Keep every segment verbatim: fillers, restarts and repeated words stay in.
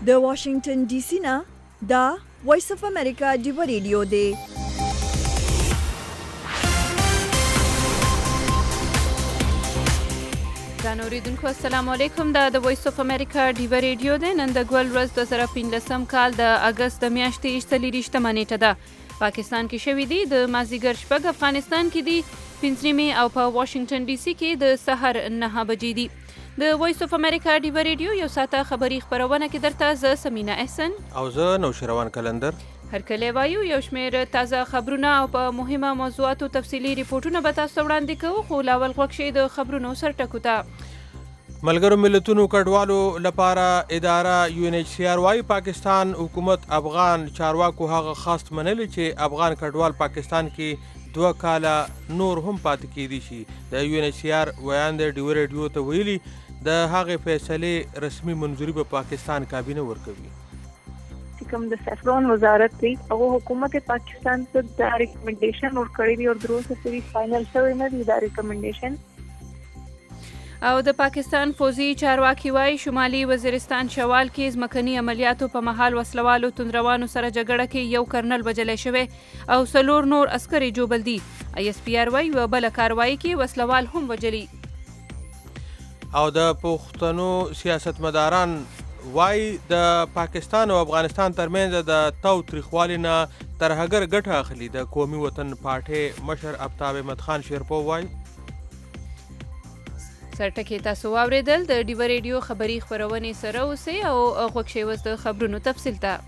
د واشنگټن ډي سي نه دا وایس اف امریکا ډیو ریډیو دی. ګرانو اوریدونکو السلام علیکم. دا د وایس اف امریکا ډیو ریډیو دی. نن د ګول ورځ دوه زره پنځلسم کال د اګست د میاشتې څلېرویشتمه نیټه ده. پاکستان کې شوي دي د مازدیګر شپږ، افغانستان کې دي پنځه نیمې او په واشنگټن ډي سي کې د سحر نهه بجې دي. د وایس اف امریکا ډیو ریډیو یو ساعته خبري خبرونه کې درته زه سمینا احسن او زه نوشروان کلندر هر کله وایو یو شمېر تازه خبرونه او په مهمه موضوعاتو تفصیلي ریپورتونه به تاسو وړاندې کوو. خو لاول غوږ شئ د خبرونو سرټکو ته. ملګرو ملتونو کډوالو لپاره اداره یو ان ایچ سی آر وايي پاکستان حکومت افغان چارواکو هغه خاص منلی چې افغان کډوال پاکستان کې دوه کاله نور هم پاتې کېدی شي. د یو ان ایچ سی آر ویان د ډیو ریډیو ته ویلي د هغې فیصلې رسمي منظوري به پاکستان کابینه ورکوي. کوم د سفرون وزارت دی او حکومت پاکستان ته دا ریکمنډیشن ورکړی دی او دروسه پوری فائنل شوی نه دی دا ریکمنډیشن. او د پاکستان فوزي چارواکي وايي شمالي وزیرستان شوال کې ځمکني عملیاتو په مهال وسلوالو توندروانو سره جګړه کې یو کرنل وژلی شوی او څلور نور عسکري جوبل دي. ای اس پی آر وايي یوه بله کاروایي کې وسلوال هم وژلي. او د پښتنو سیاستمداران وايي د پاکستان او افغانستان ترمنځ د تو تریخوالي نه ترهګر ګټه اخلي. د قومي وطن پارټۍ مشر آفتاب احمد خان شیرپو وايي. سرټکي تاسو واورېدل. د ډیو ریډیو خبري خبرونې سره اوسئ او غوږ شئ اوس د خبرونو تفصیل ته.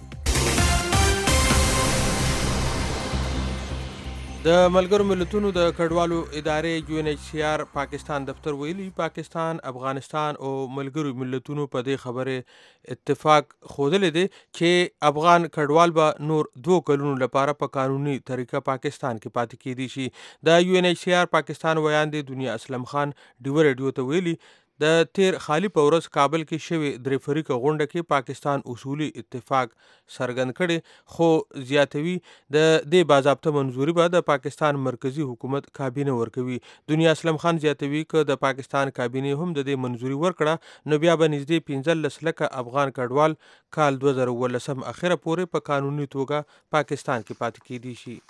د ملګرو ملتونو د کډوالو ادارې یو ان ایچ سی آر پاکستان دفتر ویلي پاکستان، افغانستان او ملګرو ملتونو په دې خبره اتفاق ښودلی دی چې افغان کډوال به نور دوه کلونو لپاره په قانوني طریقه پاکستان کې پاتې کېدی شي. د یو ان ایچ سی آر پاکستان ویان دی دنیا اسلم خان ډیو ریډیو ته ویلي د تیر خالی په ورځ کابل کې شوې درې فریقه غونډه کې پاکستان اصولي اتفاق څرګند کړي، خو زیاتوي د دې باضابطه منظوري به د پاکستان مرکزی حکومت کابینه ورکوي. دنیا اسلم خان زیاتوي که د پاکستان کابینه هم د دې منظوري ورکړه نو بیا به نږدې پنځلس لکه افغان کډوال کال دوه زره اوولسم اخره پورې په قانوني توګه پاکستان کې پاتې کېدی شي.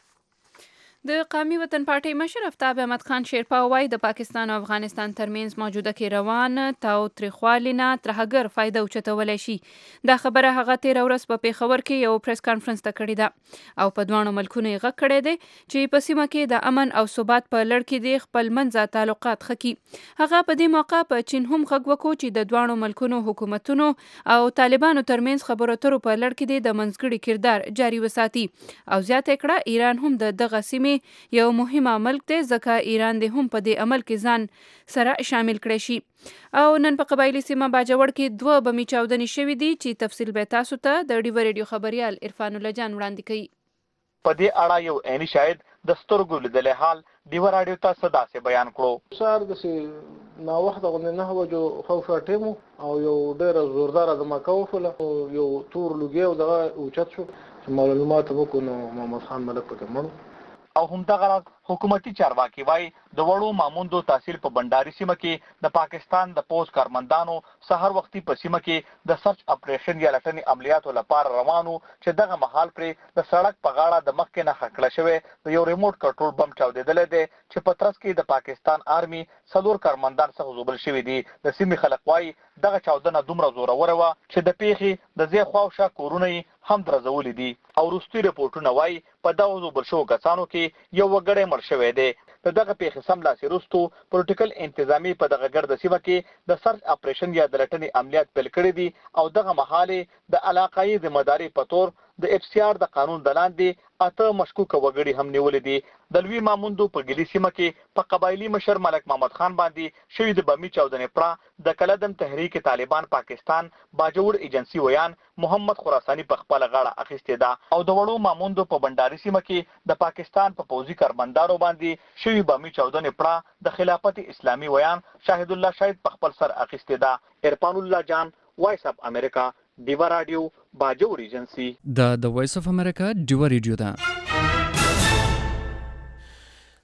د قومي وطن پارټۍ مشر آفتاب احمد خان شیرپا وايي د پاکستان او افغانستان ترمنځ موجوده کې روان تاو تریخوالي نه ترهګر فایده اوچتولی شي. دا خبره هغه تېره ورځ په پېښور کې یو پریس کانفرنس ته کړې ده او په دواړو ملکونو یې غږ کړی دی چې په سیمه کې د امن او ثبات په لړ کې د خپل منځه تعلقات ښه کړي. هغه په دې موقع په چین هم غږ وکړو چې د دواړو ملکونو حکومتونو او طالبانو ترمنځ خبرو اترو په لړ کې د منځګړي کردار جاري وساتي او زیاته کړه ایران هم د دغه سیمې یو مهمه ملک دی ځکه ایران د هم په دې عمل کې ځان سره شامل کړی شي. او نن په قبایلي سیمه باجوړ کې دوه بمي چاودنې شوي دي چې تفصیل به تاسو ته د ډیو ریډیو خبریال عرفان الله جان وړاندې کوي. په دې اړه یو عیني شاهد د سترګو لیدلی حال ډیو راډیو ته څه داسې بیان کړو. سهار داسې ناوخته غوندې نهه بجو شاوخوا ټیم او یو ډېره زورداره دماکه وشوله او یو تور لوګی او دغه اوچت شو چې معلومات وکړو نو محمد خان ملک پکې مړ او همدغه راز حکومتي چارواکي وايي د وړو ماموندو تحصیل په بنډاري سیمه کې د پاکستان د پوز کارمندانو سحر وختي په سیمه کې د سرچ اپریشن یا لټنې عملیاتو لپاره روانو چې دغه مهال پرې د سړک په غاړه د مخکې نه خکړه شوی د یو ریموټ کنټرول بم چاودېدلی دی چې په ترڅ کې د پاکستان آرمي څلور کارمندان څخه ژوبل شوي دي. د سیمې خلک وايي دغه چاودنه دومره زوروره وه چې د پیښې د ځای خواوشا کورونه یې هم درزولي دي او وروستي رپورټونه وايي په دغو ژوبل شوو کسانو کې یو وګړی مړ شوی دی. د دغه پیښې سملاسي وروستو پولیټیکل انتظامي په دغه ګرده سیمه کې د سرچ اپریشن یا د لټنې عملیات پیل کړي دي او دغه مهال د علاقایي ذمهداري په تور د اف سی آر د قانون د لاندې اته مشکوکه وګړي هم نیولي دي. د لوی ماموندو په ګلي سیمه کې په قبایلي مشر ملک محمد خان باندې شوي د بمي چاودنې پړه د کلدم تحریک طالبان پاکستان باجوړ ایجنسی ویان محمد خراساني په خپله غاړه اخیستې ده او د وړو ماموندو په بنډاري سیمه کې د پاکستان په پوځي کارمندانو باندې شوي بمي چاودنې پړه د خلافت اسلامي ویان شاهد الله شاهد په خپل سر اخیستې ده. عرفان الله جان، وایس اف امریکا، ډیو راډیو، باجوړ ایجنسی. دا د وایس اف امریکا ډیو ریډیو ده.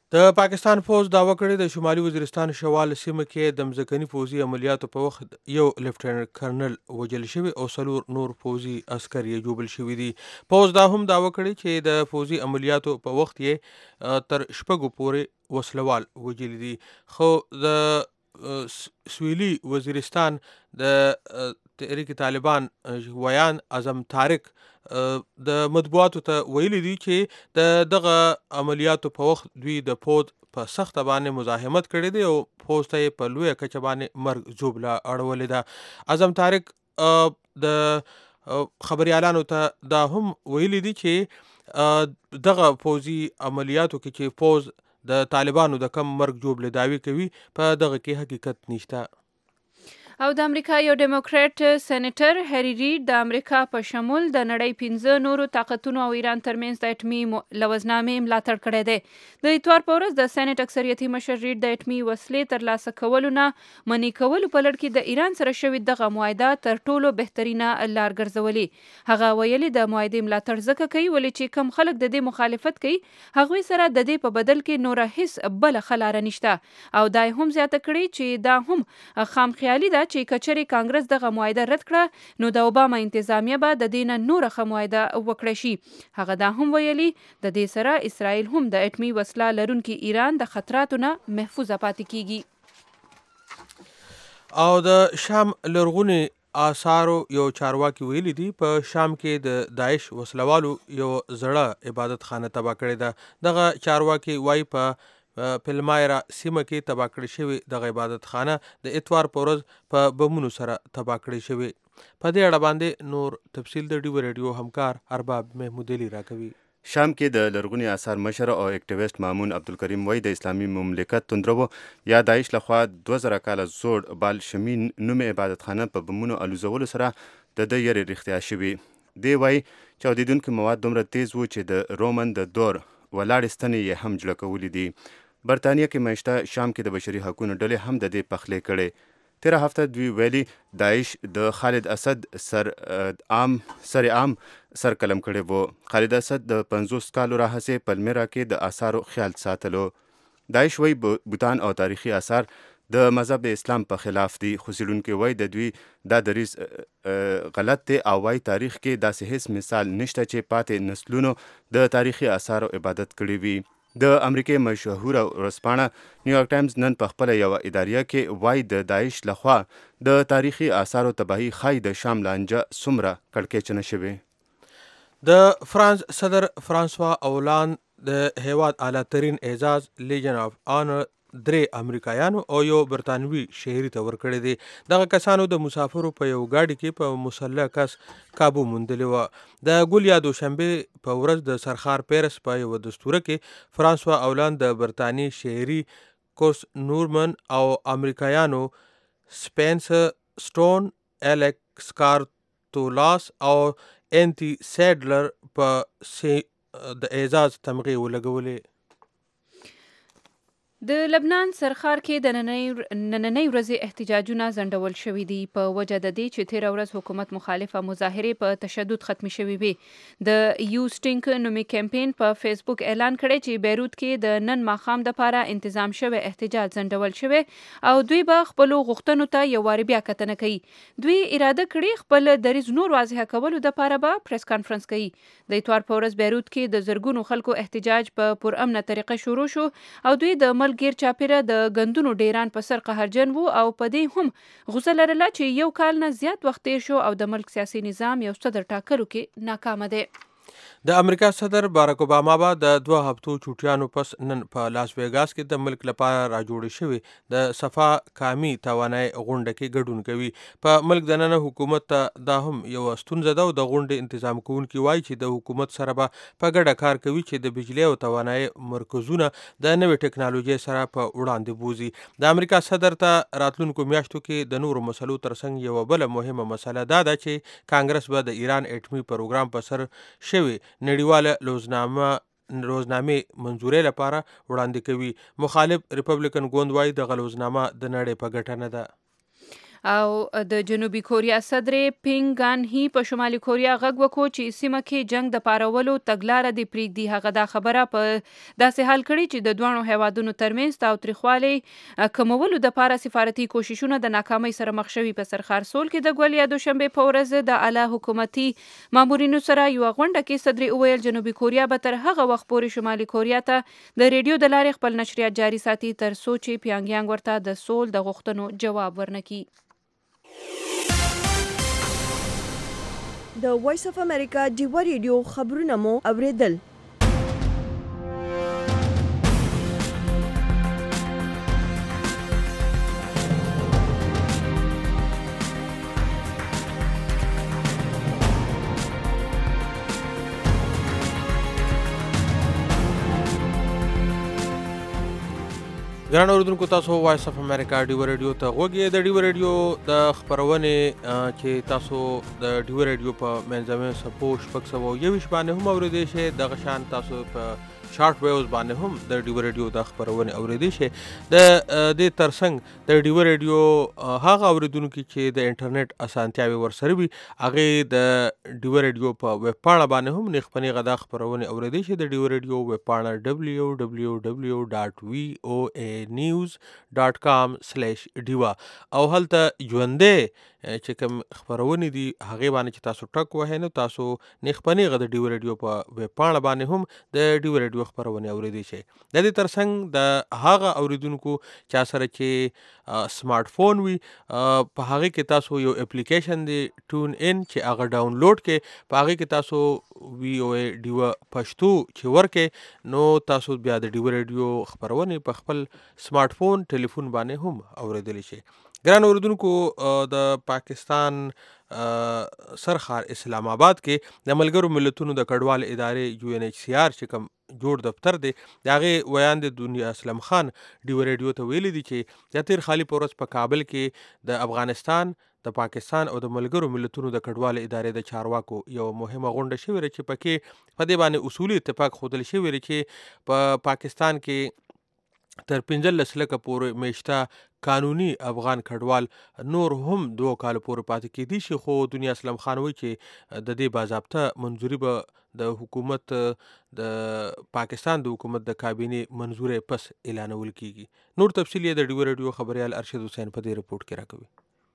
د پاکستان پوز داوا کړې د شمالي وزیرستان شوال سیمه کې د مځکني پوځي عملیاتو په وخت یو لیفټننټ کرنل وژل شوی او څلور نور پوځي عسکر یې جوبل شوي دي. پوز دا هم داوا کړې چې د پوځي عملیاتو په وخت یې تر شپږو پورې وسلوال وژل دي. خو د سویلي وزیرستان د تحریک طالبان ویان اعظم طارق د مطبوعاتو ته ویلي دي چې د دغه عملیاتو په وخت دوی د پوز په سخته باندې مزاحمت کړی دی او پوز ته یې په لویه کچه باندې مرګ ژوبله اړولې ده. اعظم طارق د خبریالانو ته دا هم ویلي دي چې دغه پوځي عملیاتو کې چې پوز د طالبانو د کم مرګ ژوبله دعوی کوي په دغه کې حقیقت نشته. او د امریکا یو ډیموکریټ سېنیټر هری ریډ د امریکا په شمول د نړۍ پنځه نورو طاقتونو او ایران ترمنځ د اټمي لوزنامې ملاتړ کړی دی. د اتوار په ورځ د سېنیټ اکثریتي مشر ریډ د اټمي وسلې ترلاسه کولو نه منع کولو په لړ کې د ایران سره شوې دغه معاهده تر ټولو بهترینه لار ګرځولې. هغه ویلي د معاهدې ملاتړ ځکه کوي ولې چې کم خلک د دې مخالفت کوي هغوی سره د دې په بدل کې نوره هیڅ بله ښه لاره نشته. او دا هم زیاته کړې چې دا هم خام خیالي ده چې کچري کانګرس دغه معاهده رد کړه نو د اوباما انتظامیه به د دې نه نوره ښه معاهده وکړی شي. هغه دا هم ویلي د دې سره اسرائیل هم د اټمي وسله لرونکي ایران د خطراتو نه محفوظه پاتې کیږي. او د شام لرغونی آثارو یو چارواکي ویلي دي په شام کې د داعش وسلوالو یو زړه عبادت خانه تباه کړې ده. دغه چارواکي وایي په پلمایرا سیمه کې تباه کړې شوې دغه عبادت خانه د اتوار په ورځ په بمونو سره تباه کړې شوې. په دې اړه باندې نور تفصیل د ډیو ریډیو همکار ارباب محمود علي راکوي. شام کې د لرغوني آثار مشر او اکټیویسټ مامون عبدالکریم وای د اسلامي مملکت توندرو یا داعش لخوا دوه زره کاله زوړ بالشمین نوم عبادت خانه په بمونو الوزولو سره د د یری رښتیا شوي. دی وای چې اودیدونکو مواد دومره تیز وو چې د رومن د دور ولاړې ستنې یې هم جوړه کولی دي. برطانیه کې میشته شام کې د بشري حقوقو ډلې هم د دې پخلی کړي. تیره هفته دوی ویلي داعش د خالد اسد سر عام سر عام سر قلم کړی وو. خالد اسد د پنځوس کالو راهیسې پلمیرا کې د آثارو خیال ساتلو. داعش وایي بوتان او تاریخي آثار د مذهب د اسلام په خلاف دي. خو څېړونکي وایي د دوی دا دریځ غلط دی او وایي تاریخ کې داسې هیڅ مثال نشته چې پاتې نسلونو د تاریخي آثارو عبادت کړی وي. د امریکای مشهوره ورځپاڼه نیویارک ټایمز نن په خپله یوه اداریه کې وایي د داعش لخوا د تاریخي آثارو تباهي ښایي د شام لانجه څومره کړکېچنه شوې. د فرانس صدر فرانسوا اولان د هیواد اعلی ترین اعزاز لیجن آف آنر درې امریکایانو او یو برطانوي شهري ته ورکړی دی. دغه کسانو د مسافرو په یو ګاډي کې په مسلح کس کابو موندلې وه. د ګل یا دوشنبې په ورځ د سرخار پیرس په یوه دستوره کې فرانسوا اولان د برطاني شهري کورس نورمن او امریکایانو سپینس سټون الیکس کارتولاس او انتی سیډلر په د اعزاز تمغې ولګولې. د لبنان سرخار کې د نننۍ ورځې احتجاجونه ځنډول شوي دي په وجه د دې چې تېره ورځ حکومت مخالفه مظاهرې په تشدد ختمې شوې وې. د یو سټینګ نومي کمپین په فیسبوک اعلان کړی چې بیروت کې د نن ماښام دپاره انتظام شوی احتجاج ځنډول شوی او دوی به خپلو غوښتنو ته یو وارې بیا کتنه کوي. دوی اراده کړې خپل دریځ نور واضحه کولو دپاره به پریس کانفرنس کوي. د اتوار په ورځ بیروت کې د زرګونو خلکو احتجاج په پرامنه طریقه شروع شو او دوی د ملک ګیر چاپیره د غندونو ډیران په سر قهرجن وو او په دې هم غوسه لرله چې یو کال نه زیات وخت تیر شو او د ملک سیاسي نظام یو صدر ټاکلو کې ناکامه دی. د امریکا صدر باراک اوباما به د دوه هفتو چوټیانو پس نن په لاس ویګاس کې د ملک لپاره راجوړې شوې د صفا کامي توانای غونډه کې ګډون کوي. په ملک دننه حکومت ته دا هم یو ستونزه ده او د غونډې تنظیم کوونکي وایي چې د حکومت سره به په ګډه کار کوي چې د بجلی او توانای مرکزونه د نوې ټکنالوژي سره په وړاندې بوزي. د امریکا صدر ته راتلونکو میاشتو کې د نورو مسلو ترڅنګ یو بل مهمه مسله دا ده چې کانګرس به د ایران اټومي پروګرام په سر شوی نړیواله لوزنامه روزنامې منظورۍ لپاره وړاندې کوي. مخالف ریپبلیکن ګوند وایي دغه لوزنامه د نړۍ په ګټه نه ده. او د جنوبي کوریا صدر پینګ ګان هی په شمالي کوریا غږ وکړو چې سیمه کې جنگ د پارولو تګلاره دی پریږدي. هغه دا خبره په داسې حال کړي چې د دوه هیوادونو ترمنځ تاوتریخوالی کمولو د لپاره سفارتي کوششونه د ناکامۍ سره مخ شوي. په سرخارسول کې د ګول یا دوشنبه په ورځ د اعلی حکومتي مامورینو سره یو غونډه کې صدر وویل جنوبي کوریا به تر هغه وخت پورې شمالي کوریا ته د ریډیو د لارې خپل نشریات جاري ساتي تر څو چې پیانګیانګ ورته د سول د غوښتنو جواب ورنکړي. د وایس اف امریکا ډیوه ریډیو خبرونه مو اوریدل. ګران اوریدونکو تاسو وایس اف امریکا ډیوه ریډیو ته غوږی. د ډیوه ریډیو د خبرونې چې تاسو د ډیوه ریډیو په منځمه سپو شپږ سوه یوویشت باندې هم اوریدئ شئ. دغه شان تاسو په شارټ ویوز باندې هم د ډیوه ریډیو د خبرونې اوریدئ شئ. د دې ترڅنګ د ډیوه ریډیو هغه اوریدونکو چې د انټرنیټ اسانتیاوې ورسره وي هغې د ډیوه ریډیو په ویب پاڼه باندې هم نیغ په نیغه دا خبرونې اوریدئ شئ. د ډیوه ریډیو ویب پاڼه ډبلیو ډبلیو ډبلیو ډاټ وی او ای نیوز ډاټ کام سلیش ډیوا او هلته ژوندۍ چې کوم خبرونه دي هغه باندې چې تاسو ټک وهئ نو تاسو نیغ په نیغه د ډیوه ریډیو په ویب پاڼه باندې هم د ډیوه ریډیو خبرونه اوریدئ شئ. د دې ترڅنګ د هغه اوریدونکو چا سره چې سمارټ فون وي په هغه کې تاسو یو اپلیکیشن دی ټون ان چې هغه ډاونلوډ کې په هغه کې تاسو وی او ای ډیوه پښتو چې ورکې نو تاسو بیا د ډیوه ریډیو خبرونه په خپل سمارټ فون ټلیفون باندې هم اوریدلی شئ. ګران اوریدونکو د پاکستان سرخار اسلام آباد کې د ملګرو ملتونو د کډوال ادارې یو ان ایچ سی آر چې کوم جوړ دفتر دی د هغې ویاند دنیا اسلم خان ډیوه ریډیو ته ویلي دي چې د تیر خالي په ورځ په کابل کې د افغانستان د پاکستان او د ملګرو ملتونو د کډوال ادارې د چارواکو یو مهمه غونډه شوې ده چې پکې په دې باندې اصولي اتفاق ښودل شوی دی چې په پاکستان کې تر پنځلس لکه پورې میشته قانوني افغان کډوال نور هم دوه کال پورې پاتې کېدی شي. خو دنیا اسلم خان وایي چې د دې باضابطه منظوري به د حکومت د پاکستان د حکومت د کابینې منظورې پس اعلانول کیږي. نور تفصیل یې د ډیوه ریډیو خبریال ارشد حسین په دې رپورټ کې راکوي.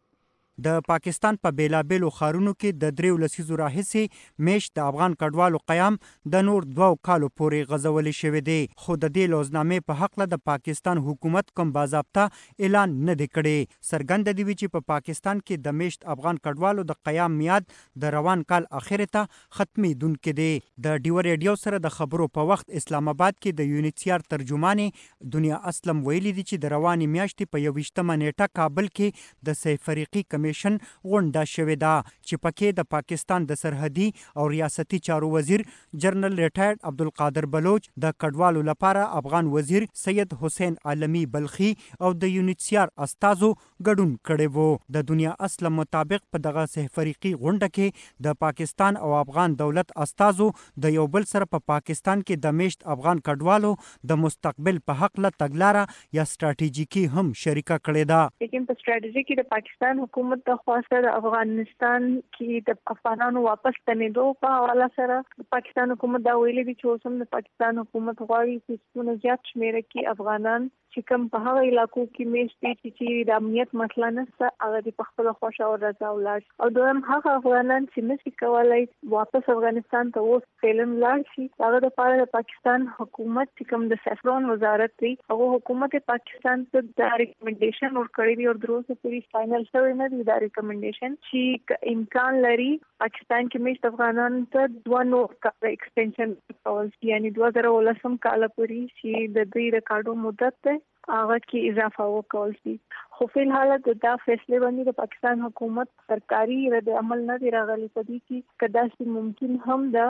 د پاکستان په بیلابیلو ښارونو کې د دریو لسیزو راهیسې میشت د افغان کډوالو قیام د نور دوو کالو پورې غځولی شوی دی. خو د دې لوزنامې په هکله د پاکستان حکومت کوم باضابطه اعلان نه دی کړی. څرګنده دی چې په پاکستان کې د میشت افغان کډوالو د قیام میاد د روان کال اخر ته ختمېدونکی دی. د ډیوه ریډیو سره د خبرو په وخت اسلام آباد کې د یو ان ایچ سی آر ترجمانې دنیا اسلم ویلي دي چې د روانې میاشتې په یوویشتمه نیټه کابل کې د سه فریقي کمیشن غونډه شوې ده چې پکې د پاکستان د سرحدي او ریاستي چارو وزیر جنرال ریټایرډ عبدالقادر بلوچ د کډوالو لپاره افغان وزیر سید حسین عالمی بلخي او د یو ان ایچ سی آر استازو ګډون کړی وو. د دنیا اسلم مطابق په دغه سه فریقي غونډه کې د پاکستان او افغان دولت استازو د یو بل سره په پاکستان کې د میشت افغان کډوالو د مستقبل په حق له تګلاره یا ستراتیژیکي هم شریکه کړې ده. لیکن په ستراتیژي کې د پاکستان حکومت د خواسته د افغانستان کې د افغانانو واپس ستنېدو په حواله سره پاکستان حکومت دا ویلي دي چې اوس هم د پاکستان حکومت غواړي چې څومره زیات شمېره کې افغانان چې کوم په هغه علاقو کې میشت دي چې د امنیت مسله نشته هغه د په خپله خوښه او رضا ولاړ شي. او دویم هغه افغانان چې نشي کولی واپس افغانستان ته اوس فعلا ولاړ شي هغه دپاره د پاکستان حکومت چې کوم د سیفرون وزارت دی هغه حکومت پاکستان ته دا ریکمنډیشن ورکړی دی او تر اوسه پورې فاینل شوی نه دی دا ریکمنډیشن چې امکان لري پاکستان کې میشت افغانانو ته دوه نور کاله ایکسټینشن کول شي یعنې دوه زره اوولسم کاله پورې چې د دوی د کاډو مدت دی هغه کې اضافه وکول شي. خو فی الحال دا فیصله باندې د پاکستان حکومت سرکاري رد عمل نه دی راغلی په دې کې که داسې ممکن هم د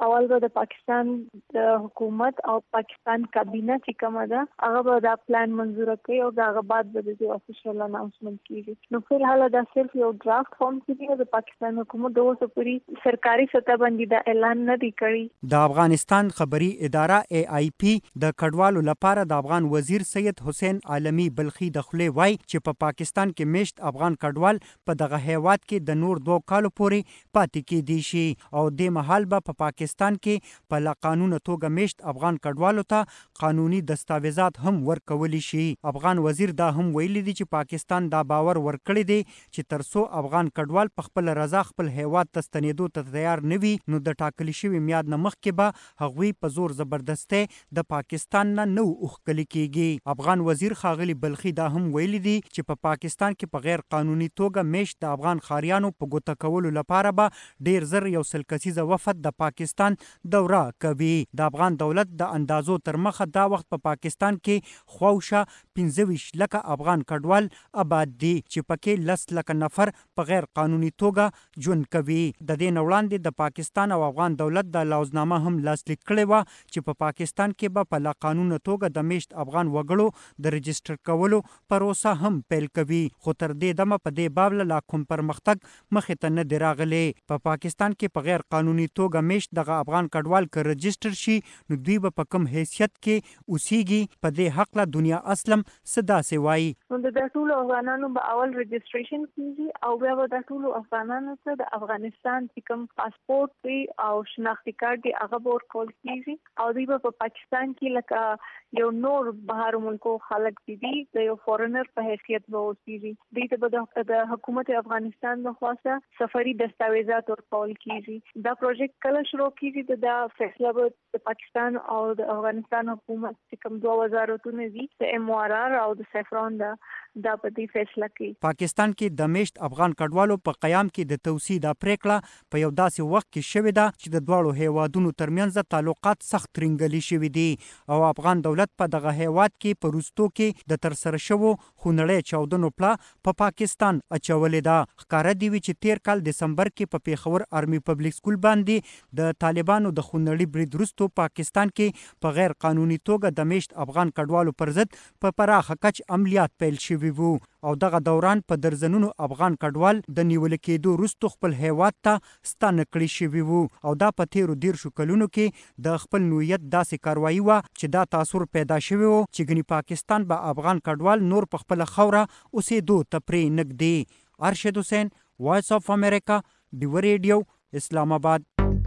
اول به د پاکستان د حکومت او پاکستان کابینه چې کومه ده هغه به دا پلان منظور کړي او هغه بعد به د افیشل اناونسمنت کیږي. نو فل حاله دا صرف یو ډرافټ فارم کې د پاکستان حکومت د اوسه پوری سرکاري سطح باندې دا اعلان نه دی کړی. د افغانستان خبري اداره ای آی پی د کډوالو لپاره د افغان وزیر سید حسین عالمی بلخی د خلی وای چې په پا پاکستان کې میشت افغان کډوال په دغه هیواد کې د نور دوه کالو پورې پاتې کېدی شي او د مهال به په پا پاکستان کې په لا قانون توګه میشت افغان کډوالو ته قانوني دستاویزات هم ورکولی شي. افغان وزیر دا هم ویلي دی چې پاکستان دا باور ورکړی دی چې ترڅو افغان کډوال په خپل رضا خپل هیواد ته ستنېدو ته تیار نه وي نو د ټاکلي شوي میاد نه مخکې به هغوی په زور زبردستی د پاکستان نه نو اوښکلي کېږي. افغان وزیر ښاغلي بلخي دا هم ویلي دی چې په پا پاکستان کې په غیر قانوني توګه میشت د افغان خاریانو په ګوته کولو لپاره به ډیر زر یو سل کسیزه وفد د پاکستان دوره کوي. د افغان دولت د اندازو تر مخه دا وخت په پا پاکستان کې خواوشه پنځه ویشت لکه افغان کډوال آباد دي چې پکې لس لکه نفر په غیر قانوني توګه ژوند کوي. د دې نه وړاندې د پاکستان او افغان دولت د لوزنامه هم لاسلیک کړې وه چې په پا پاکستان کې به په لا قانونه توګه د میشت افغان وګړو د رجسټر کولو پروسه هم پیل کوي. خو تر دې دمه په دې باب لا کوم پرمختګ مخې ته نه دی راغلی. په پا پاکستان کې په غیر قانوني توګه میشت دغه افغان کډوال که رجسټر شي نو دوی به په کوم حیثیت کې اوسیږي. په دې حق له دنیا اسلم څه داسې وایي. نو د ټولو افغانانو به اول رجسټریشن کیږي او بیا به د ټولو افغانانو ته د افغانستان چې کوم پاسپورت دی او شناختی کارت دی هغه به ورکول کیږي او دوی به په پاکستان کې لکه یو نور بهر ملکو خلک دي د یو فورنر په حیثیت به اوسیږي. دوی ته به د حکومت افغانستان د خواصه سفري دستاویزات ورکول کیږي. دا پروژیکټ کله شروع کیږي د فیصله به د پاکستان او د افغانستان حکومت چې کوم دوه وزارتونه دي د ایم او ار ار او د سفران دا دا په دې فیصله کوي. پاکستان کې د میشت افغان کډوالو په قیام کې د توسیع د پریکړه په یو داسې وخت کې شوې ده چې د دواړو هیوادونو ترمنځ تعلقات سخت ترنګلي شوي دي او افغان دولت په دغه هیواد کې په وروستو کې د ترسره شوو خونړۍ چاودنو پله په پا پاکستان اچولې ده. ښکاره دي وي چې تیر کال دسمبر کې په پیښور آرمي پبلک سکول باندې د طالبانو د خونړي برید وروسته پاکستان کې په غیر قانوني توګه د میشت افغان کډوالو پر ضد په پراخه کچ عملیات پیل شوي وو او دغه دوران په درزنونو افغان کډوال د نیول کېدو وروسته خپل هیواد ته ستانه کړي شوي وو او دا په تیرو دیرشو کلونو کې د خپل نوعیت داسې کاروایي وه چې دا تاثر پیدا شوی و چې ګنې پاکستان به افغان کډوال نور په خپله خوره اوسېدو ته پرې نږدې. ارشد حسین، وایس آف امریکا، ډیو ریډیو، اسلام آباد.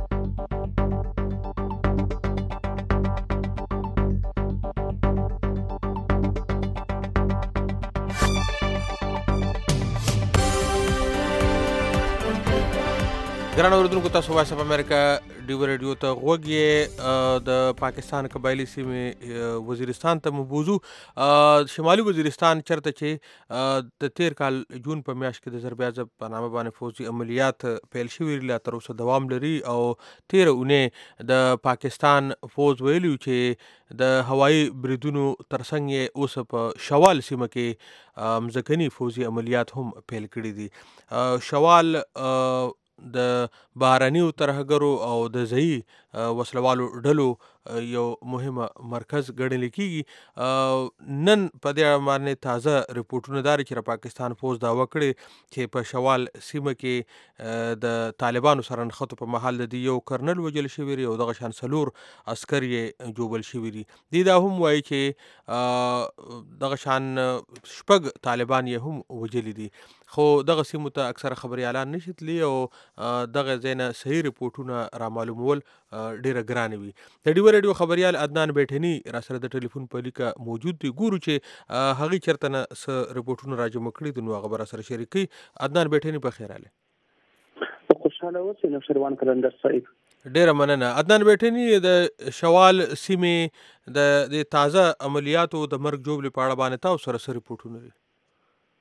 ګرانو اوریدونکو تاسو وایس اف امریکا ډیو ریډیو ته غوږ یې. د پاکستان قبایلي سیمې وزیرستان ته مبوزو. شمالي وزیرستان چرته چې د تیر کال جون په میاشت کې د ضرب عضب په نامه باندې فوجي عملیات پیل شوي لا تر اوسه دوام لري او تیره اونۍ د پاکستان فوج ویلي چې د هوایي بریدونو ترڅنګ یې اوس په شوال سیمه کې مځکني فوجي عملیات هم پیل کړي دي. شوال د بهرنیو ترهګرو او د ځایي وسلوالو ډلو یو مهمه مرکز ګڼل کېږي. نن په دې باندې تازه رپورټونه داري چې پاکستان فوج دعوه کړې چې په شوال سیمه کې د طالبانو سره نښتو په محل د یو کرنل وجل شوی دی او دغه شان څلور عسکر یې جوبل شوي دي. دوی دا هم وایي چې دغه شان شپږ طالبان یې هم وجلي دي. خو دغه سیمو ته اکثره خبريالان نشي تللی او دغه ځای نه صحیح رپورټونه را معلومول ډیره ګرانه وي. د ډیو ریډیو خبريال عدنان بیٹنی را سره د ټلیفون په لیکه موجود دی. ګورو چې هغه چرته نه س رپورټونه راجمع کړي د نو خبره سره شریکي. عدنان بیٹنی په خیر اله. خوشاله اوسئ نو شروان کلندر صاحب. ډیره مننه. عدنان بیٹنی د شوال سیمې د تازه عملیاتو د مرګ جوړ په اړه باندې تاسو سره سره رپورټونه لري.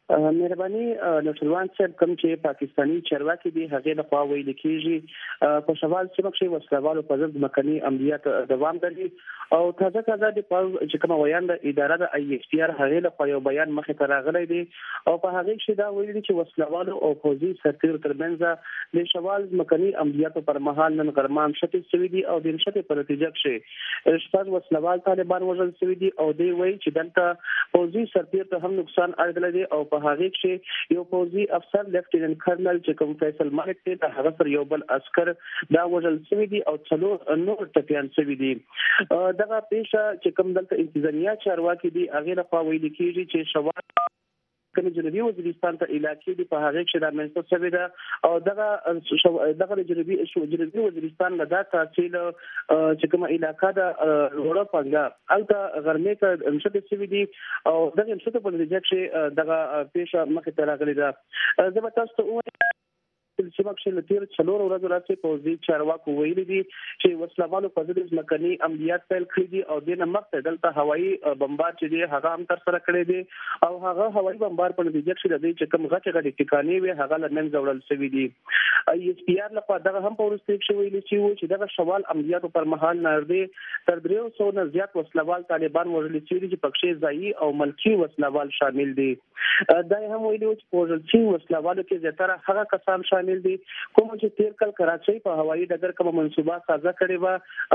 مهرباني نوشلوان صاحب کوم چې پاکستانی چارواکي دي هغه د خوا ویل کېږي په شمال سیمه کې وسلوالو په ضد مکني عملیات دوام لري او تازه تازه د چې کوم ویان د اداره د ای ایچ ټي ار هغه له خوا یو بیان مخې ته راغلی دی او په هغه کې دا ویل دي چې وسلوالو او پوځي سرتیر ترمنځ د شمال مکني عملیاتو پر مهال نن غرمان شته شوی دي او د شته په نتیجه کې شپږ وسلوال طالبان وژل شوی دي او دوی وایي چې دلته پوځي سرتیر ته هم نقصان اړیدل دي او په هغه کې یو پوځي افسر لیفټیننټ کرنل چې کوم فیصل ملک دی د هغه سره یو بل عسكر دا وژل شوی دي او څلور نور ټپيان شوی دي دغه پیښه چې کوم دلته انتظامیه چارواکي دي هغه له خوا ویل کېږي چې شوال کوم جنوبي وزیرستان ته علاقې دي په هغه کې د منځ شوی ده او دغه دغه جنوبي جنوبي وزیرستان له دا تحصیل چې کومه علاقہ ده وړه پنګا الته غرمه ته انشته شوی دي او دغه انشته په نتیجه کې دغه پیښه مخې ته راغلي ده زه به تاسو ته چې مخکې له تیر څلور ورځې راځي پوځي چارواکو ویلي دي چې وسلوالو په ضد مکني عملیات پیل کړي دي او د نمک دلته هوایي بمبار چې دی هغه هم تر سره کړی دي او هغه هوایي بمبار په نتیجه کې د دې چې کوم غټ غټ ټکانې وي هغه لمن زوړل شوی دي ای ایس پی ار لخوا دغه هم په ورسته کې ویلي چې دغه شوال عملیاتو پر مهال نږدې تر دریو سو نه زیات وسلوال طالبان وژل شوي دي چې پکې ځایي او ملکی وسلوال شامل دي دا هم ویلي چې وژل شوي وسلوالو کې زیاتره هغه کسان شامل دي کوم چې تیر کال کراچۍ په هوایي ډګر کوم منصوبه سازه کړې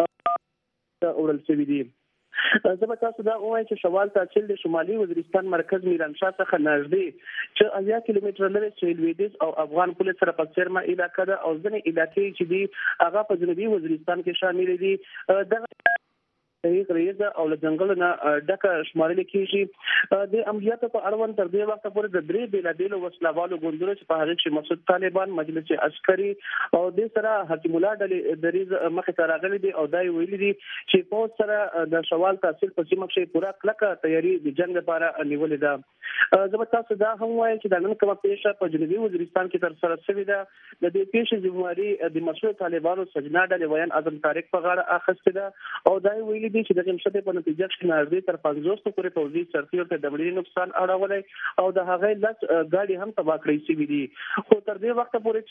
و اورل شوی دي زه به تاسو دا وایم چې شوال تحصیل د شمالي وزیرستان مرکز میرانشاه څخه نږدې چې اویا کیلومتره لري چې لویدیز او افغان پولیس سره په سرما علاقې ده او ځینې علاقې چې دي هغه په جنوبي وزیرستان کې شامل دي دغه طریق ریزه او له ځنګل نه ډکه شمارل کېږي د عملیاتو په اړوند تر دې وخت پورې د درې بیلابیلو وسلوالو ګوندونو چې په هغه کې مسعود طالبان مجلس عسکري او د سره حکیم الله ډلې دریز مخې ته راغلي دي او دا ویلي دي چې په سره د شوال تحصیل په سیمه کې پوره کلکه تیاری د جنگ لپاره نیولې ده زه به تاسو دا هم وایم چې د نن کومه پیښه په جنوبي وزیرستان کې تر سره شوې ده د دې پیښې ذمہواری د مسعود طالبانو سجنا ډلې ویان اعظم طارق په غاړه اخیسته ده او دا ویلي دي چې د مشته په نتیجه کې نږدې تر پنځوس پورې پوځي سرتیو ته د مړینې نقصان اړولای او د هغه لږ ګاډي هم تباہ کړې شوې دي خو تر دې وخت پورې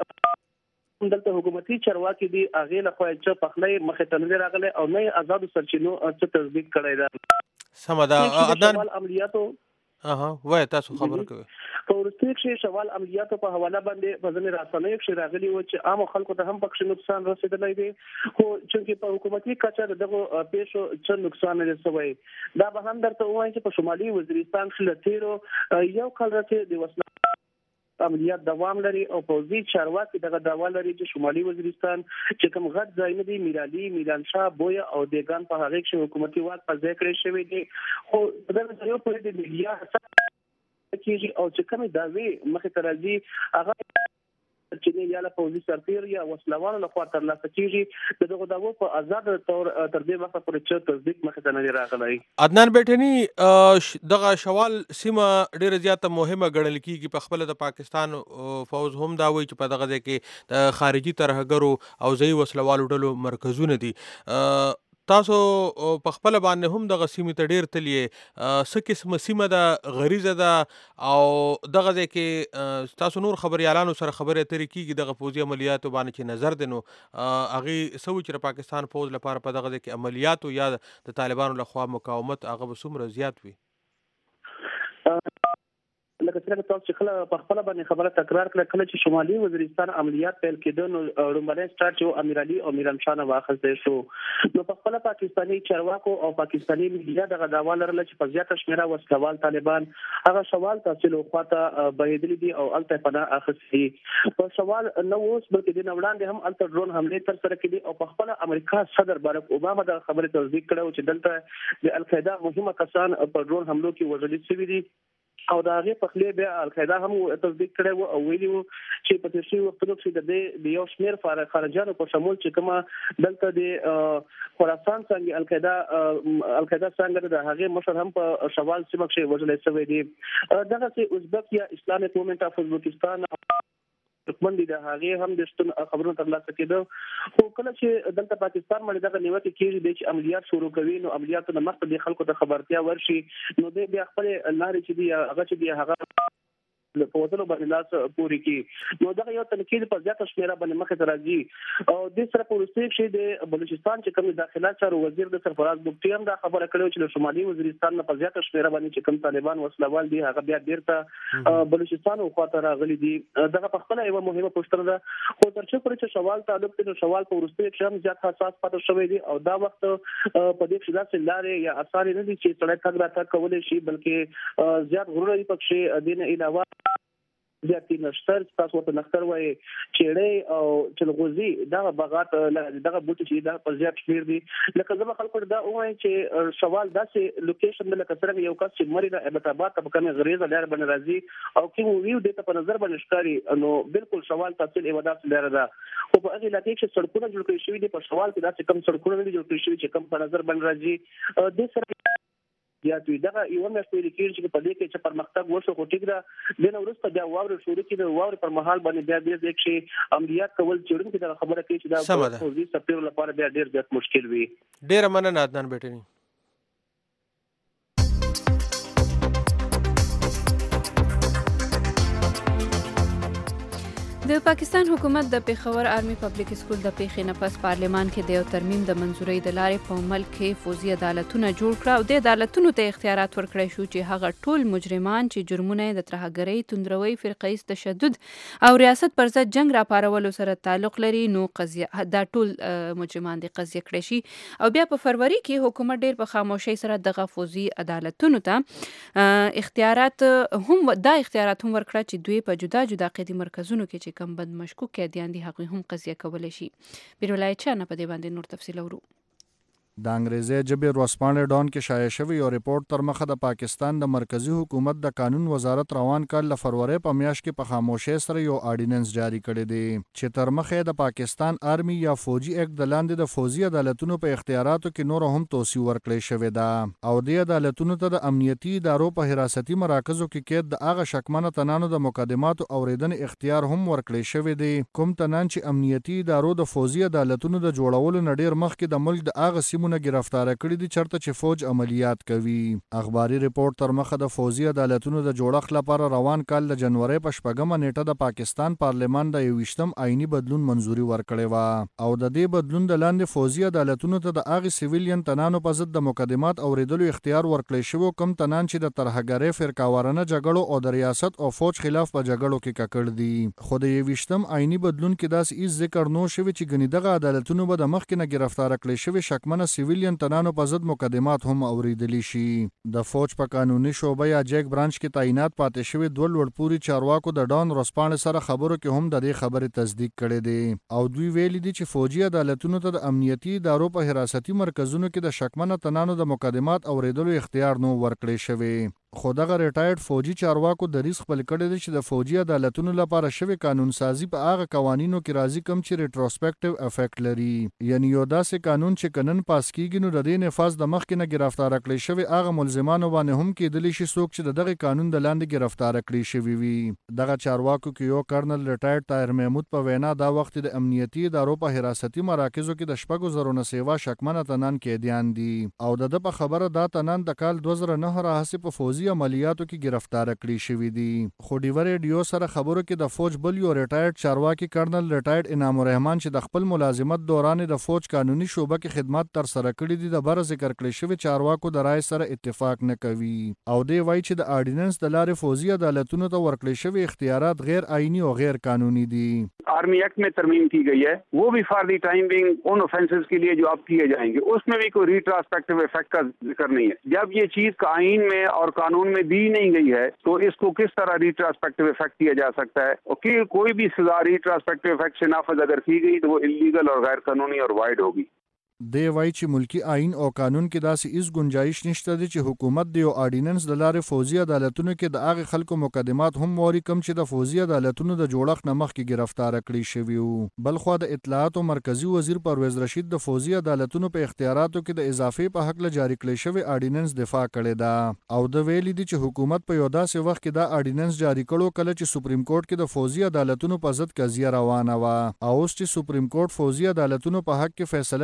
چې دلته حکومتي چارواکي دي هغه له خوا چې پخلې مخې ته نه راغلي او نه آزاد سرچینو څخه تصدیق کړی ده سمدا عدنان عملیاتو اها وای تاسو خبر کوي په ورسته کې شوال عملیاتو په حواله باندې په ځنې راسنیو کې راغلي و چې عام خلکو ته هم پکې نقصان رسیدلی دی خو چې په حکومتي کچه دغه پیښو څه نقصان رسوي دا به هم درته وایم چې په شمالي وزیرستان کې لتیرو یو کال راځي د وسله عملیات دوام لري او پوځي چارواکي دغه داوا لري چې شمالي وزیرستان چې کوم غټ ځایونه دي میرالي میرانشاه بویا او دیګان په هغه کې حکومتي واک په ځای کړی شوی دی خو دغه یو په دې میډیا کېږي او چې کومې داوی مخې ته راځي هغه چې یا له پوځي سرتیر یا وسلوالو لخوا ترلاسه کېږي دغه داوو په آزاد تور تر دې وخت پورې چې تصدیق مخې ته نه راغلی عدنان بیٹنی دغه شوال سیمه ډیره زیاته مهمه ګڼل کېږي په خپل د پاکستان فوز هم دا وایي چې په دغه ځای کې د خارجي ترهګرو او ځایي وسلوالو ډلو مرکزونه دي تاسو په خپل باندې هم دغه سیمه ته ډیر تلې څه قسمه سیمه ده غریزه ده او دغه ځای کې تاسو نور خبريالانو سره خبرې اترې کیږي دغه فوزي عملیاتو باندې چې نظر دینو هغه سوي چې پاکستان فوز لپاره په دغه ځای کې عملیاتو یا د طالبانو لخوا مقاومت هغه وسومره زیات وي لکه څنګه تاسو چې کله په خپل باندې خبره تکرار کړه کله چې شمالي وزیرستان عملیات پیل کېدل نو رومبره سٹارټ یو امیرعلی او میرانشاه واخذ شو نو په خپل پاکستاني چارواکو او پاکستاني میډیا دغه داوا لرله چې په زیاته شمیره وسلوال طالبان هغه شوال تحصیل خواته بهیدلی دي او الته پناه اخیستي په شوال نو اوس بلکې د وړاندې هم الته ډرون حمله تر سره کړي او په خپل امریکا صدر باراک اوباما د خبره تصدیق کړو چې دلته د القاعده مهمه کسان په ډرون حملو کې وژل شوي دي او دا هغه په خلی بیا القاعده هم تصدیق کړو او ویلو چې په تشریح وختونو کې د یو شمیر خارجانو په شمول چې کومه دلته د خراسان څنګه القاعده القاعده څنګه د هغه مشر هم په شوال سیمه کې وژل شوی دی دغه چې ازبک یا اسلامي موومېنټ اف ازبکستان منډي د هغه هم د شتون خبرونو ترلاسه کېده خو کله چې دلته پاکستان باندې دغه نیوکه کېږي چې عملیات شروع کوي نو عملیاتو د مخ د خلکو ته خبرتیا ورشي نو د بیا خپل لارې چې دی هغه چې دی هغه په وځلو باندې لاس پوري کی نو دا یو تنقید په ځکه شمیره باندې مخه راځي او د سره پولیسي چې د بلوچستان چې کوم داخله چارو وزیر د سرفراز بوختي هم دا خبره کړې چې له شمالي وزیرستان نه په ځکه شمیره باندې چې کوم طالبان وسلوال دي هغه بیا بیرته بلوچستان او خاطر راغلي دي دغه په خپل یو مهمه پوښتنه ده خو ترڅو پر چې سوال تعلق د سوال په ورستي چې هم زیات حساس پاتې شوی دی او دا وخت په دې چې داسې لارې یا اثر نه دي چې سړی تګ راتګ کولای شي بلکې زیات غرور لري پکې دین علاوه زیاتی نشتر تاسو ته نختر وای چېړې او چلغوزي دا بغات دغه بوټي چې دا په زیات شمیر دي لکه زما خلکو دا وای چې سوال داسې لوکیشن د لکه څنګه یو کس چې مری د ابتابات په کومه غریزه لار باندې راځي او کوم ویو د په نظر باندې ښکاری نو بالکل سوال تفصیل ایوادات لار ده خو په هغه لکه چې سړکونه جوړ کړی شوی دي په سوال کې داسې کم سړکونه نه جوړ کړی شوی چې کم په نظر باندې راځي د سره یا دوی دا یو مې سپېری کېږي چې په دې کې چې پرمختګ وشو خو ټیک ده د نو ورسته بیا واور شروع کړي واور پر مهال باندې بیا دې دې چې عملیات کول چېرون کې دا خبره کوي چې دا په دې سپېر لپاره بیا ډېر ډېر مشکل وي ډېر مننه عدنان بیٹنی د پاکستان حکومت د پیښور آرمي پبلک سکول د پیښې نه پس پارلمان کې د یو ترمیم د منځورۍ د لارې په ملک کې فوزي عدالتونه جوړ کړه او د عدالتونو ته اختیارات ورکړی شو چې هغه ټول مجرمان چې جرمونه د ترهګرۍ توندروي فرقیز تشدد او ریاست پر ضد جنگ راپارولو سره تعلق لري نو قضیه دا ټول مجرمان د قضیه کړی شي او بیا په فروری کې حکومت ډیر په خاموشۍ سره دغه فوزي عدالتونو ته اختیارات هم دا اختیارات هم ورکړه چې دوی په جدا جدا قیدی مرکزونو کې کم بد مشکوک قیدیان دي هغوی هم قضیه کولی شي بیرولای چا نه په دې باندې نور تفصیل اورو د انګریزي ژبې ورځپاڼې ډان کې شایع شوی یو ریپورت تر مخه د پاکستان د مرکزی حکومت د قانون وزارت روان کال ل فروری په میاشت کې په خاموشۍ سره یو آرډیننس جاری کړی دی چې تر مخه د پاکستان آرمي یا فوجي اکټ د لاندې د فوجي عدالتونو په اختیاراتو کې نور هم توسيع ورکړی شوی دا او د عدالتونو ته د امنیتي ادارو په حراستي مراکزو کې قید د هغه شکمنه تنانو د مقدماتو اوریدنې اختیار هم ورکړی شوی دی کوم تنان چې امنیتي ادارو د فوجي عدالتونو د جوړولو نډیر مخکې د ملک د هغه سیمو نه گرفتار کړي دي چرته چې فوج عملیات کوي اخباري ریپورت تر مخه د فوجي عدالتونو د جوړښت لپاره روان کال د جنوري په شپږمه نیټه د پاکستان پارلمان د یوویشتم آئینی بدلون منزوري ورکړې و او د دې بدلون د لاندې فوجي عدالتونو ته د هغه سیویلین تنانو په ضد د مقدمات اوریدلو اختیار ورکړی شو کوم تنان چې د ترهګرۍ فرقاوارانه جګړو او د ریاست او فوج خلاف په جګړو کې ککړ دي خو د یوویشتم آئینی بدلون کې داس هیڅ ذکر نو شوی چې ګنې دغه عدالتونو به د مخکې نه گرفتار کړي شوی شکمنه سیویلین تنانو په ضد مقدمات هم اوریدلی شي د فوج په قانوني شعبه یا جیک برانچ کې تعینات پاتې شوی دوه لوړپوري چارواکو د ډان ورځپاڼې سره خبرو کې هم د دې خبرې تصدیق کړي دي او دوی ویلي دي چې فوجي عدالتونو ته د امنیتي ادارو په حراستي مرکزونو کې د شکمنه تنانو د مقدمات اوریدلو اختیار نو ورکړی شوی خو دغه ریټایرډ فوجي چارواکو دریځ خپل کړی دی چې د فوجي عدالتونو لپاره شوی قانون سازي په هغه قوانینو کې راځي کوم چې ریټروسپیکټیو افیکټ لري یعنی یو داسې قانون چې کنن پاس کیږي نو د دې نفاذ د مخکې نه گرفتار کړی شوی هغه ملزمانو باندې هم کېدلی شي څوک چې دغه قانون د لاندې گرفتار کړی شوی وي دغه چارواکو کې یو کرنل ریټایرډ طاهر محمود په وینا دا وخت د امنیتي ادارو په حراستي مراکزو کې د شپږو زرو نه سیوا شکمنه تنان قیدیان دي او د په خبره دا تنان د کال دوه زره نه راهیسې په فوجي عملیاتو کې گرفتار کړی شوی دي خو ډیور ریډیو سره خبرو کې د فوج بل یو ریټایرډ چارواکي کرنل ریټایرډ انعام الرحمن چې د خپل ملازمت دوران د فوج قانوني شوبه کې خدمات تر سره کړي دي د بر ذکر کړی شوی چارواکو د رائے سره اتفاق نه کوي او دی وایي چې د آرډیننس د لارې فوجي عدالتونو ته ورکړی شوی اختیارات غیر آئینی او غیر قانونی دي army act में तरमीम की गई है वो भी फॉर दी टाइम बिंग उन ऑफेंसेस के लिए जो अब किए जाएंगे उसमें भी कोई रिट्रोस्पेक्टिव इफेक्ट का जिक्र नहीं है जब ये चीज आईन में और कानून में दी नहीं गई है तो इसको किस तरह रिट्रोस्पेक्टिव इफेक्ट दिया जा सकता है और कि कोई भी सजा रिट्रोस्पेक्टिव इफेक्ट से नाफज अगर की गई तो वो इलीगल और गैर कानूनी और वाइड होगी دی وایي چې ملکی آئین او قانون کې داسې هیڅ گنجائش نشته دی چې حکومت د یو آرډیننس د لارې فوجي عدالتونو کې د هغه خلکو مقدمات هم واري کم چې د فوجي عدالتونو د جوړښت نه مخکې گرفتار کړي شوي وو بل خو د اطلاعات او مرکزی وزیر پرویز رشید د فوجي عدالتونو په اختیاراتو کې د اضافي په حق له جاری کړي شوی آرډیننس دفاع کړي دا او د ویلي دي چې حکومت په یو داسې وخت کې دا آرډیننس جاری کړو کله چې سپریم کورټ کې د فوجي عدالتونو په ضد قضیه روانه و او اوس چې سپریم کورټ فوجي عدالتونو په حق کې فیصله جاری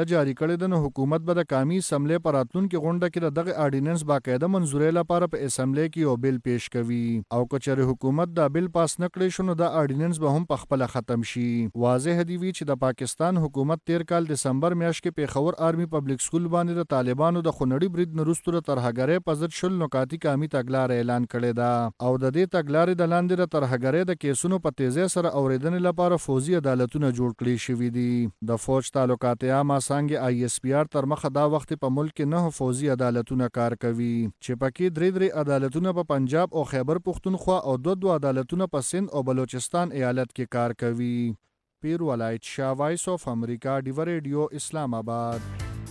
کړی ده، نو حکومت به د قومي اسمبلی په راتلونکي غونډه کې د دغه اډیننس باقاعده منظورۍ لپاره په اسمبلی کې یو بل پیش کوي او که چېرې حکومت دا بل پاس نه کړی شو نو دا اډیننس به هم په خپله ختم شي. واضح دی وی چې د پاکستان حکومت تیر کال دسمبر میاشت کې پیښور آرمي پبلک سکول باندې د طالبانو د خونړي برید نه وروسته د ترهګرۍ په ضد شل نکاتي قومي تګلاره اعلان کړې ده او د دې تګلارې د لاندې د ترهګرۍ د کیسونو په تیزۍ سره اورېدنې لپاره فوزي عدالتونه جوړ کړي شوي دي. د فوج تعلقات عامه څانګې آی اس پی آر تر مخه دا وخت په ملک کې نه فوزي عدالتونه کار کوي چې پکې درې درې عدالتونه په پنجاب او خیبر پختونخوا او دو دو عدالتونه په سند او بلوچستان ایالت کې کار کوي. پیر ولایت شاه، وایس اف امریکا، ډیو ریډیو، اسلام آباد.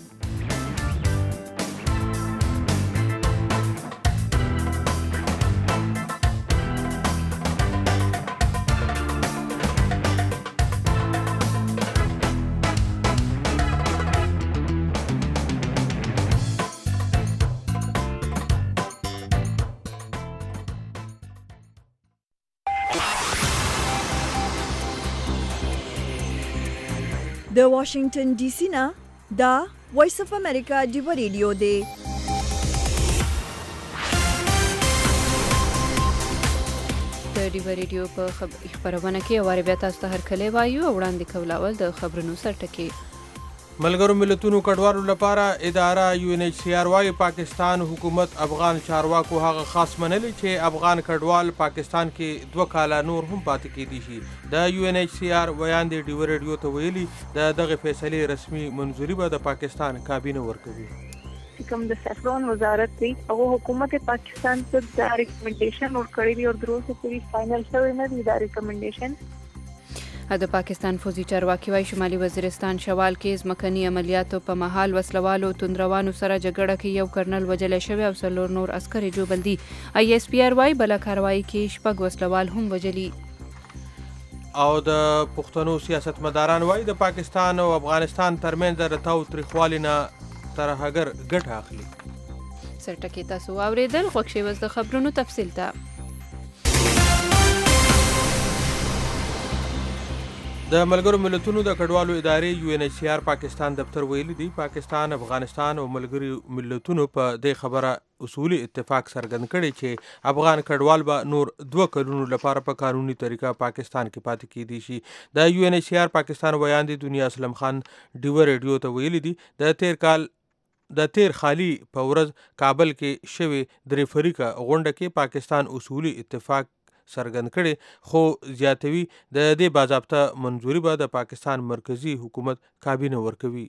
د واشنگټن ډي سي نه دا وایس اف امریکا ډیو ریډیو دی. د ډیو ریډیو په خبرونه کې اواره بیا تاسو ته هرکلی وایو او وړاندې کول د خبرونو سرټکي. ملګرو ملتونو کډوالو لپاره اداره یو ان ایچ سی آر وايي پاکستان حکومت افغان چارواکو هغه خاص منلي چې افغان کډوال پاکستان کې دوه کاله نور هم پاتې کېدي شي. د یو ان ایچ سی آر ویان د ډیو ریډیو ته ویلي د دغه فیصلې رسمي منظوري به د پاکستان کابینه ورکوي. کوم د سفرون وزارت دی او حکومت پاکستان ته د ریکمنډیشن ورکړی دی او دروسه پوری فائنل شوی نه دی دا ریکمنډیشن. د پاکستان فوزي چارواکي وايي شمالي وزیرستان شوال کې ځمکني عملیاتو په مهال وسلوالو توندروانو سره جګړه کې یو کرنل وژل شوی او څلور نور عسکر جوبل دي. آی اس پی آر وايي بل کاروایی کې شپږ وسلوال هم وژلي. او د پښتنو سیاستمداران وايي د پاکستان او افغانستان ترمنځ د رتاو تریخوالي نه ترهګر ګټه اخلي. سرټکي تاسو واوریدل، خوښ شوي د خبرونو تفصیل ته. د ملګرو ملتونو د کډوالو ادارې یو ان ایچ سی آر پاکستان دفتر ویلي دی پاکستان، افغانستان او ملګري ملتونو په دې خبره اصولي اتفاق څرګند کړی چې افغان کډوال به نور دوه کلونو لپاره په قانوني طریقه پاکستان کې پاتې کېدي شي. د یو ان ایچ سی آر پاکستان ویان دی دنیا اسلم خان ډیو ریډیو ته ویلي دی د تیر کال د تیر خالی په ورځ کابل کې شوی درې فریقه غونډه کې پاکستان اصولي اتفاق څرګند کړي خو زیاتوي د دې باضابطه منظوري به د پاکستان مرکزی حکومت کابینه ورکوي.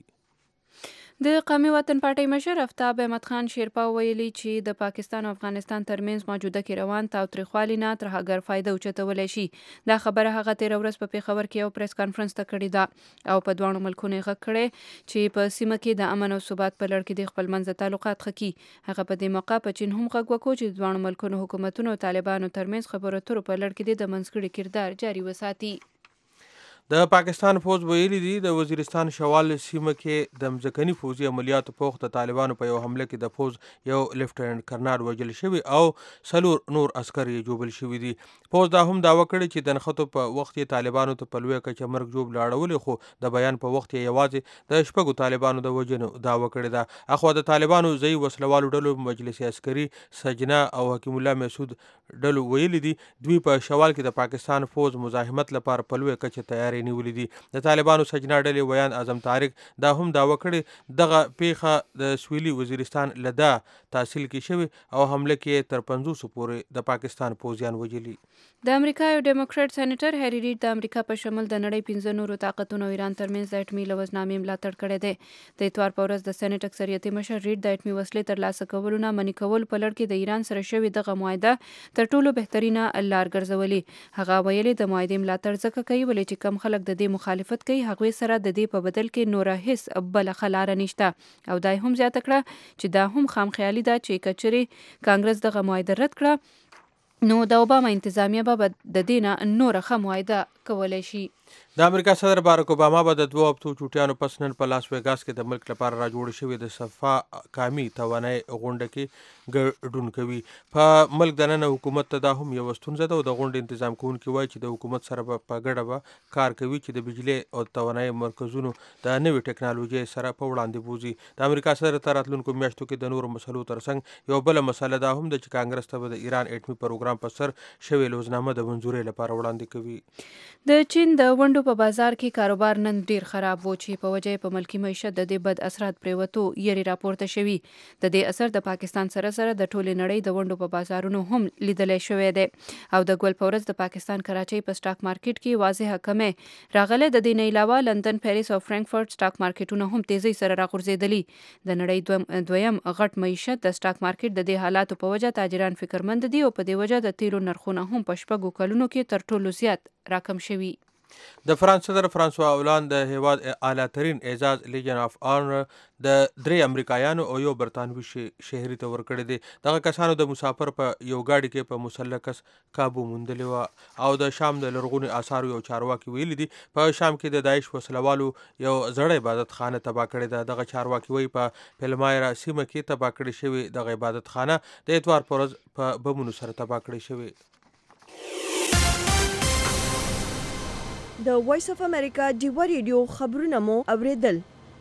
د قومي وطن پارټۍ مشر افتاب احمد خان شیرپا ویلي چې د پاکستان او افغانستان ترمنځ موجوده کې روان تاوتریخوالي نه ترهګر فایده اوچتولی شي. دا خبره هغه تېره ورځ په پیښور کې یو پریس کانفرنس ته کړې ده او په دواړو ملکونو یې غږ کړی چې په سیمه کې د امن او ثبات په لړ کې د خپل منځه تعلقات ښه کړي. هغه په دې موقع په چین هم غږ وکړو چې د دواړو ملکونو حکومتونو او طالبانو ترمنځ خبرو اترو په لړ کې د منځګړي کردار جاري وساتي. د پاکستان فوج ویلي دی د وزیرستان شوال سیمه کې د مځکني فوزي عملیاتو پوخ د طالبانو په یو حمله کې د فوج یو لیفټننټ کرنل وژل شوی او څلور نور عسکر یې جوبل شوي دي. فوج دا هم دعوه کړې چې د نښتو په وخت یې طالبانو ته په لویه کچه مرګ جوب لاړولې خو د بیان په وخت یې یوازې د شپږو طالبانو د وژنو دعوه کړې ده. اخوا د طالبانو ځایي وسلوالو ډلو مجلس عسکري سجنا او حکیم الله مسعود ډلو ویلي دي دوی په شوال کې د پاکستان فوج مزاحمت لپاره په لویه کچه تیاری نیولې دي. د طالبانو سجنا ډلې ویان اعظم طارق دا هم دعوه کړې دغه پیښه د سویلي وزیرستان لدا تحصیل کې شوی او حمله کې تر پنځوس پورې د پاکستان پوځیان وژلي. د امریکا یو ډیموکراټ سېنیټر هری ریډ د امریکا په شمول د نړۍ پنځه نورو طاقتونو او ایران ترمنځ د اټمي لوزنامې ملاتړ کړی دی. د اتوار په ورځ د سېنیټ اکثریتي مشر ریډ د اټمي وسلې ترلاسه کولو نه منع کول په لړ کې د ایران سره شوې دغه معاهده تر ټولو بهترینه لار ګرځولې. هغه ویلي د معاهدې ملاتړ ځکه کوي ولې چې کم خلک د دې مخالفت کوي هغوی سره د دې په بدل کې نوره هیڅ بله ښه لاره نشته. او دا هم زیاته کړه چې دا هم خام خیالي ده چې کچرې کانګرس دغه معاهده رد کړه نو د اوباما انتظامیه به د دې نه نوره ښه معاهده کولی شي. د امریکا صدر بارک اوباما به د دوه هفتو چوټیانو پس نن په لاس ویګاس کې د ملک لپاره را جوړ شوې د صفا کامي توانای غونډه کې ګډون کوي. په ملک دننه حکومت ته دا هم یو ستونزه ده او د غونډې تنظیم کوونکي وایي چې د حکومت سره به په ګډه به کار کوي چې د بجلی او توانای مرکزونو د نوې ټکنالوژي سره په وړاندې بوزي. د امریکا صدر تر راتلونکو میاشتو کې د نورو مسلو ترڅنګ یو بل مسله دا هم ده چې کانګرس ته به د ایران اټومي پروګرام په سر شوې لوزنامه د منظورۍ لپاره وړاندې کوي. د چین د ونډو په بازار کې کاروبار نن ډیر خراب و چې په وجه په ملکی معیشت د دې بد اثرات پریوتو یری راپورته شوی. د دې اثر د پاکستان سره سره د ټولې نړۍ د ونډو په بازارونو هم لیدل شوی دی او د ګل پورز د پاکستان کراچۍ په سٹاک مارکیټ کې واضحه کمه راغله. د دې نه علاوه لندن، پیریس او فرانکفورت سٹاک مارکیټونه هم تیزی سره راغورځېدلي. د نړۍ دویم غټ معیشت د سٹاک مارکیټ د دې حالاتو په وجه تاجران فکرمند دي او په دې وجه د تیلو نرخونه هم په شپږو کلونو کې تر ټولو زیات راکم شوي. د فرانس صدر فرانسوا اولان د هیواد اعلی ترین اعزاز لیجن اف آنر د درې امریکایانو او یو برطانوي شهري ته ورکړی دی. دغه کسانو د مسافر په یو گاډي کې په مسلح کس کابو موندلی وه او د شام د لرغوني آثارو یو چارواکي ویلي دي په شام کې د داعش وسلوالو یو زړه عبادت خانه تباه کړې ده. دغه چارواکي وایي په پلمایرا سیمه کې تباه کړې شوې دغه عبادت خانه د اتوار پر ورځ په بمونو سره تباه کړې شوې. د وایس اف امریکا ډیوا ریډیو خبرونه مو اوریدل.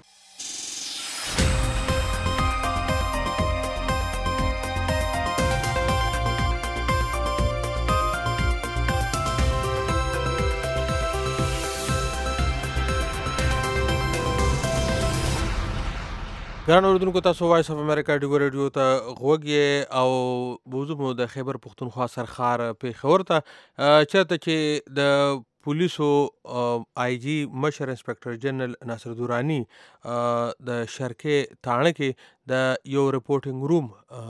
ګران اوریدونکو، تاسو وایس اف امریکا ډیوا ریډیو ته غوږ یې او موضوع مو د خیبر پښتونخوا سرخار پېښور ته چېرته چې د پولیسو آی جی مشر انسپکټر جنرال ناصر درانی د شرکې تاڼه کې د یو ریپورټینګ روم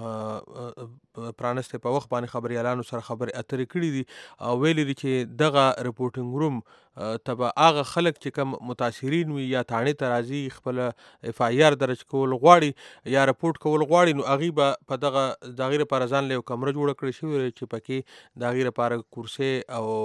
پرانسته په وخت باندې خبريالانو سره خبرې اترې کړې دي او ویلي دي چې دغه ریپورټینګ روم ته به هغه خلک چې کوم متاثرین وي یا تاڼې ته راځي خپل اف آی آر درج کول غواړي یا رپورټ کول غواړي نو هغوی به په دغه د هغې لپاره ځان له یو کمره جوړه کړې شوې چې پکې د هغې لپاره کورسۍ او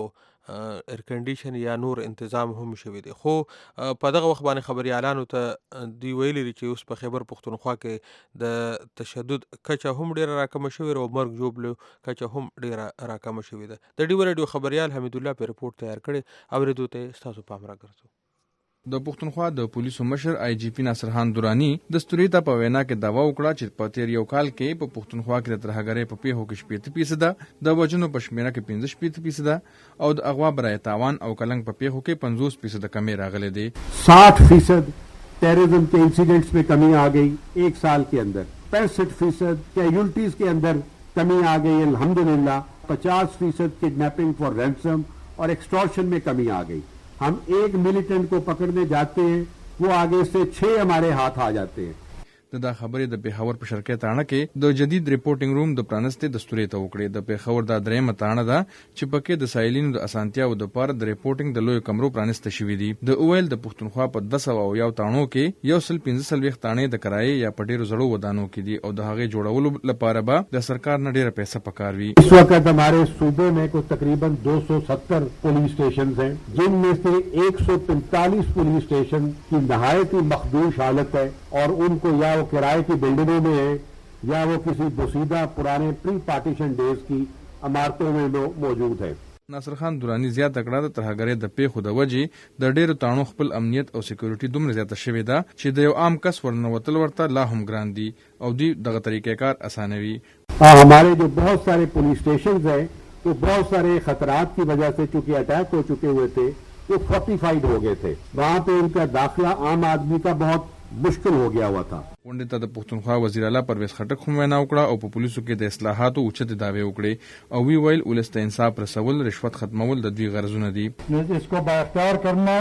ایر کنډیشن یا نور انتظام هم شوی دی. خو په دغه وخت باندې خبريالانو ته دوی ویلي دي چې اوس په خیبر پښتونخوا کې د تشدد کچه هم ډیره راکمه شوې او مرګ ژوبلو کچه هم ډیره راکمه شوې ده. د ډیوا ریډیو خبريال حمید الله په رپورټ تیار کړی اوریدو ته ستاسو پام راګرځو. د پښتونخوا د پولیسو مشر آی جی پی ناصر خان درانی د ستوري ته په وینا کې داوا وکړه چې په تیر یو کال کې په پښتونخوا کې د ترهګرۍ په پیښو کې شپږ فیصد د وژنو په شمیره کې پنځه فیصد او د اغوا برای تاوان او کلنګ په پیښو کې پنځوس فیصد کمی راغلي دي. साठ फीसद टेररिज्म के इंसिडेंट्स में कमी आ गई एक साल के अंदर. पैंसठ फीसद कैजुअल्टीज के अंदर कमी आ गई अल्हम्दुलिल्लाह. पचास फीसद किडनैपिंग फॉर रैंसम और एक्सटॉर्शन में कमी आ गई. हम एक मिलिटेंट को पकड़ने जाते हैं वो आगे से छह हमारे हाथ आ जाते हैं. د دا خبرې د پیښور په شرکت تاڼه کې د جدید ریپورټینګ روم د پرانسته دستوري ته وکړي. د پیښور د درېمه تاڼه ده چې پکې د سایلینو د اسانتیاو د پر د ریپورټینګ د لوی کمرو پرانسته شوې دي. د اویل د پښتونخوا په دسو او یو تاڼو کې یو سل پنځه سلويخ تاڼې د کرایې یا پټیرو زړو ودانو کې دي او د هغې جوړولو لپاره به د سرکار نه ډیره پیسې پکار وي. इस वक्त हमारे सूबे में को तकरीबन दो सौ सत्तर पुलिस स्टेशन हैं जिनमें से एक सौ पैंतालीस पुलिस स्टेशन की नहायत ही मखदूश हालत है और उनको या वो किराए की बिल्डिंगों में है या वो किसी बोसीदा पुराने प्री पार्टीशन डेज की इमारतों में मौजूद है. ناصر خان درانی زیات کړه د ترهګرۍ د پیښو د وجې د ډیرو تاڼو خپل امنیت او سکیورټي دومره زیاته شوې ده چې د یو عام کس ورنوتل ورته لا هم ګران دي او دوی دغه طریقې کار اسانوي. हमारे जो बहुत सारे पुलिस स्टेशन हैं वो बहुत सारे खतरात की वजह से चूंकि अटैक हो चुके हुए थे वो फोर्टिफाइड हो गए थे. वहाँ पे उनका दाखिला आम आदमी का बहुत मुश्किल हो गया हुआ था. غونډې ته د پښتونخوا وزیر اعلی پرویز خټک هم وینا وکړه او په پولیسو کې د اصلاحاتو اوچتې دعوې وکړې او وی ویل ولس ته انصاف رسول رشوت ختمول د دوی غرضونه دي. इसको बाख्तियार करना,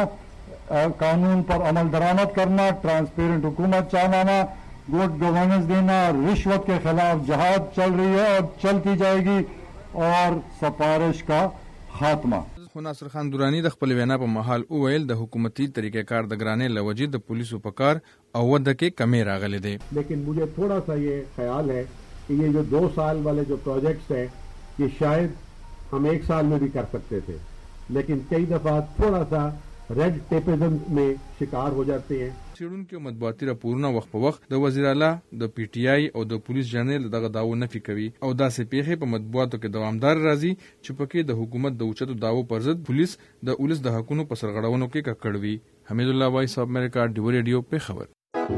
कानून पर अमल दरामद करना, ट्रांसपेरेंट हुकूमत चलाना, गुड गवर्नेंस देना, रिश्वत के खिलाफ जहाद चल रही है और चलती जाएगी और सिफारिश का खात्मा. خو ناصر خان درانی د خپل وینا په محل اویل د حکومتي طریقې کار د ګرانې لوجې د پولیسو په کار او وده کې کمی راغلي دي. लेकिन मुझे थोड़ा सा ये ख्याल है कि ये जो दो साल वाले जो प्रोजेक्ट्स हैं ये शायद हम एक साल में भी कर सकते थे, लेकिन कई दफा थोड़ा सा रेड टेपिज्म में शिकार हो जाते हैं। څېړونکو مطبوعاتي راپورونه وخت په وخت د وزیر اعلی د پی ټی آی او د پولیس جنرال دغه داو نفي کوي او داسې پیښې په مطبوعاتو کې دوامدار راځي چې پکې د حکومت د اوچتو داو پر ضد پولیس د ولس د حقونو په سرغړونو کې ککړ وي. حمید الله وایس اف امریکا ډیو ریډیو په خبر.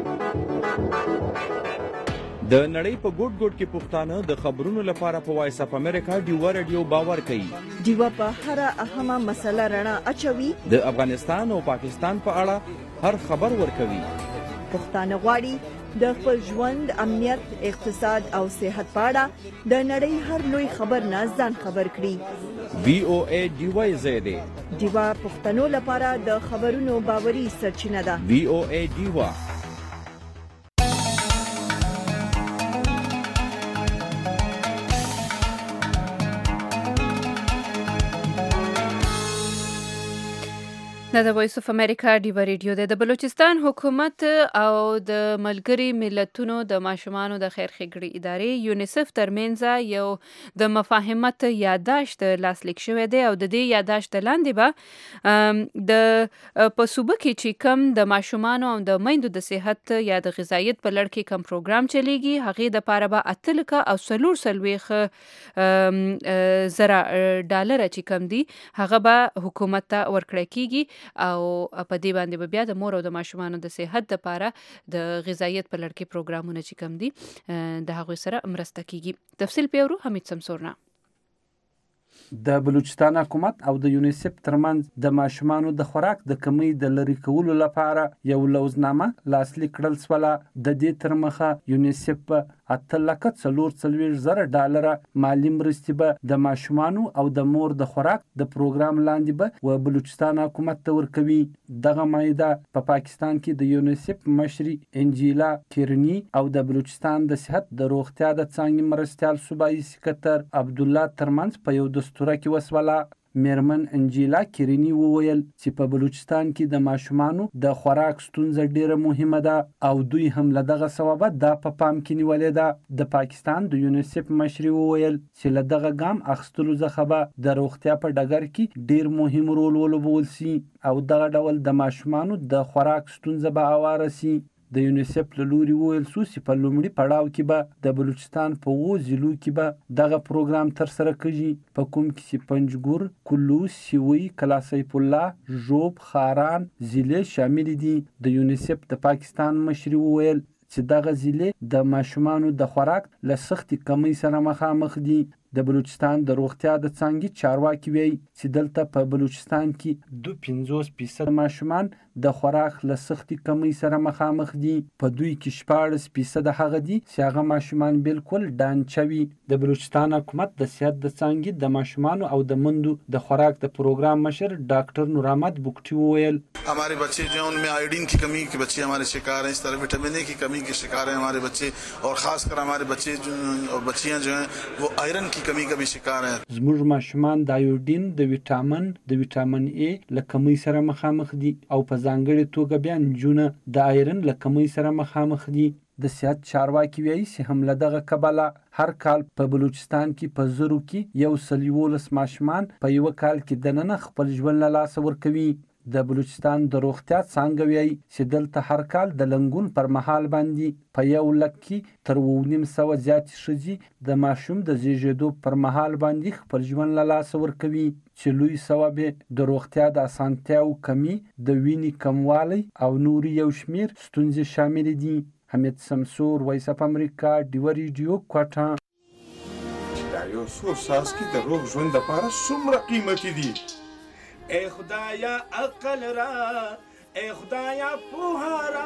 د نړۍ په ګوټ ګوټ کې پښتانه د خبرونو لپاره په وایس اف امریکا ډیو ریډیو باور کوي. ډیو په هر اهمه مسله رڼا اچوي. د افغانستان او پاکستان په اړه هر خبر ورکوي. پښتانه غواړي د خپل ژوند، امنیت، اقتصاد او صحت په اړه د نړۍ هر لوی خبر نه ځان خبر کړي. وی او ای ډیو زیاده ډیو پښتنو لپاره د خبرونو باوري سرچینه ده. وی او ای ډیو دا د وایس اف امریکا ډیو ریډیو ده. د بلوچستان حکومت او د ملګري ملتونو د ماشومانو د خیر ښېګړې ادارې یونیسف ترمنځ یو د مفاهمت یادداشت لاسلیک شوی دی او د دې یادداشت لاندې به د په صوبه کې چې کم د ماشومانو او د میندو د صحت یا د غذایت په لړ کې کم پروګرام چلیږي هغې دپاره به اته لکه او څلور څلوېښت زره ډالره چې کم دي هغه به حکومت ته ورکړی کیږي او په دې باندې به بیا د مور او د ماشومانو د صحت لپاره د غذایت په لړ کې پروګرامونه چې کم دي د هغوی سره مرسته کیږي. تفصیل پیورو حمید سمسورنا. د بلوچستان حکومت او د یونیسف ترمنځ د ماشومانو د خوراک د کمی د لرې کولو لپاره یو لوزنامه لاسلیک کړل سوله. د دې تر مخه یونیسف په اته لکه څلور څلوېښت زره ډالره مالي مرستې به د ماشومانو او د مور د خوراک د پروګرام لاندې به و بلوچستان حکومت ته ورکوي. دغه مایده په پا پاکستان کې د یونیسف مشري انجیلا کیرنی او د بلوچستان د صحت د روغتیا د څانګې مرستیال صوبایي سکتر عبدالله ترمنځ په یو دستوره کې وسوله. میرمن انجیلا کیرنی وویل چې په بلوچستان کې د ماشومانو د خوراک ستونزه ډیره مهمه ده او دوی هم له دغه سببه دا په پام کې نیولې ده. د پاکستان د یونیسف مشري وویل چې له دغه ګام اخیستلو څخه به د روغتیا په ډګر کې ډیر مهم رول ولوبول سي او دغه ډول د ماشومانو د خوراک ستونزه به هواره سي. د یونیسف له لوري وویل سو چې په لومړي پړاو کې به د بلوچستان په اووه ضلعو کې به دغه پروګرام ترسره کیږي په کوم کې چې پنجګور، کلو، سیوی، کلاسیف الله، ژوب، خاران ضلع شامل دي. د یونیسف د پاکستان مشري وویل چې دغه ضلع د ماشومانو د خوراک له سختې کمۍ سره مخامخ دي. د بلوچستان د روغتیا د څانګې چارواکي وایي چې دلته په بلوچستان کې دوه پنځوس فیصد ماشومان د خوراک له سختې کمۍ سره مخامخ دي. په دوی کې شپاړس فیصد هغه دي چې هغه ماشومان بالکل ډانچه وي. د بلوچستان حکومت د صحت د څانګې د ماشومانو او د مندو د خوراک د پروګرام مشر ډاکټر نور احمد بوکټي وویل हमारे बच्चे जो उनमें आयोडीन की कमी के बच्चे हमारे शिकार हैं, इस तरह विटामिन ए की कमी के शिकार हैं हमारे बच्चे और खासकर हमारे बच्चे जो और बच्चियां जो हैं वो आयरन की कमी का भी शिकार हैं. زموږ ماشومان د آیوډین د ویټامین د ویټامین ای له کمی سره مخامخ دي او په ځانګړې توګه بیا نجونه د آیرن له کمی سره مخامخ دي. د صحت چارواکي وایي چې هم له دغه کبله هر کال په بلوچستان کې په زرو کې یو سل یولس ماشومان په یوه کال کې دننه خپل ژوند له لاسه ورکوي. د بلوچستان د روغتیا څانګه وایي چې دلته هر کال د لنګون پر مهال باندې په یو لک کې تر اوه نیم سوه زیاتې ښځې د ماشوم د زیږېدو پر مهال باندې خپل ژوند له لاسه ورکوي چې لوی سبب د روغتیا د اسانتیاو کمی، د وینې کموالی او نورې یو شمېر ستونزې شامل دي. حمید سمسور، وایس اف امریکا، ډیو ریډیو، کوټه. دا یو څو څاڅکي د روغ ژوند دپاره څومره قیمتي دي. اے خدایا عقل را، اے خدایا پوها را.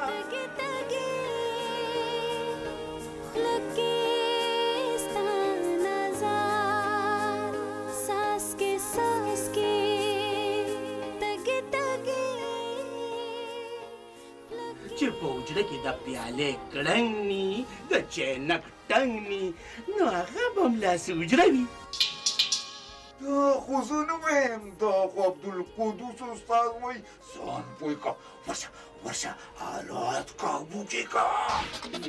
چې په حجره کې د پیالې کړنګ ني د چینک ټنګ ني نو هغه به همداسې حجره وي. دا خو زه نه وایم، دا خو عبدالقدوس استاد وایي ځان پوه که ورشه ورشه حالات کابو کې که.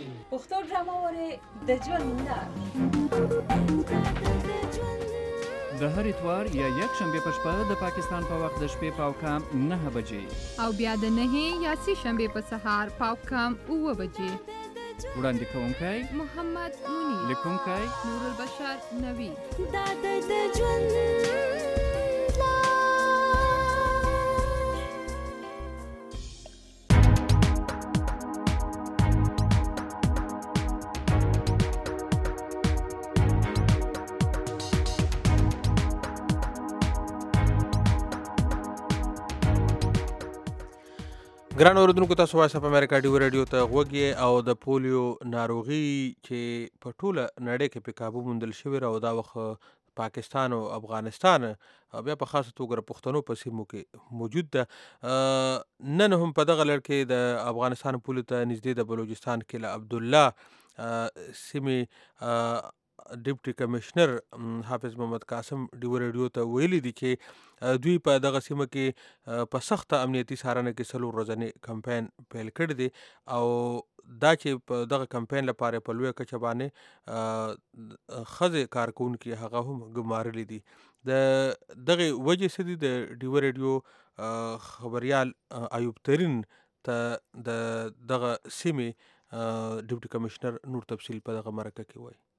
پښتو ډرامه وارې د ژوند نه د هر اتوار یا یک شنبه په شپه د پاکستان په وخت د شپې پاو کام نه بجې او بیا د نه یا سی شنبه په سهار پاو کام اوه بجې. وړاندې کوونکی محمد منیر، لیکونکی نور البشر نوید. دا د ژوند ګران اوریدونکو، تاسو وایس اپ امریکا ډیو رادیو ته غوږی او د پولیو ناروغي چې په ټوله نړۍ کې په کابو موندل شوې او دا وخت پاکستان او افغانستان او بیا په خاصه توګه پښتنو په سیمو کې موجود ده. نن هم په دغه لړ کې د افغانستان پولیو ته نږدې د بلوچستان کې له عبدالله سیمې ډیپټي کمشنر حافظ محمد قاسم ډیو رادیو ته ویلي دي چې دوی په دغه سیمه کې په سخته امنیتي څارنه کې څلور ورځنی کمپاین پیل کړی دی او دا چې په دغه کمپاین لپاره په لویه کچه باندې ښځې کارکوونکي هغه هم ګمارلي دي. د دغه وجې څه دي؟ د ډیو رادیو خبریال ایوب ترین ته د دغه سیمې ډیپټي کمشنر نور تفصیل په دغه مرکه کې وایي.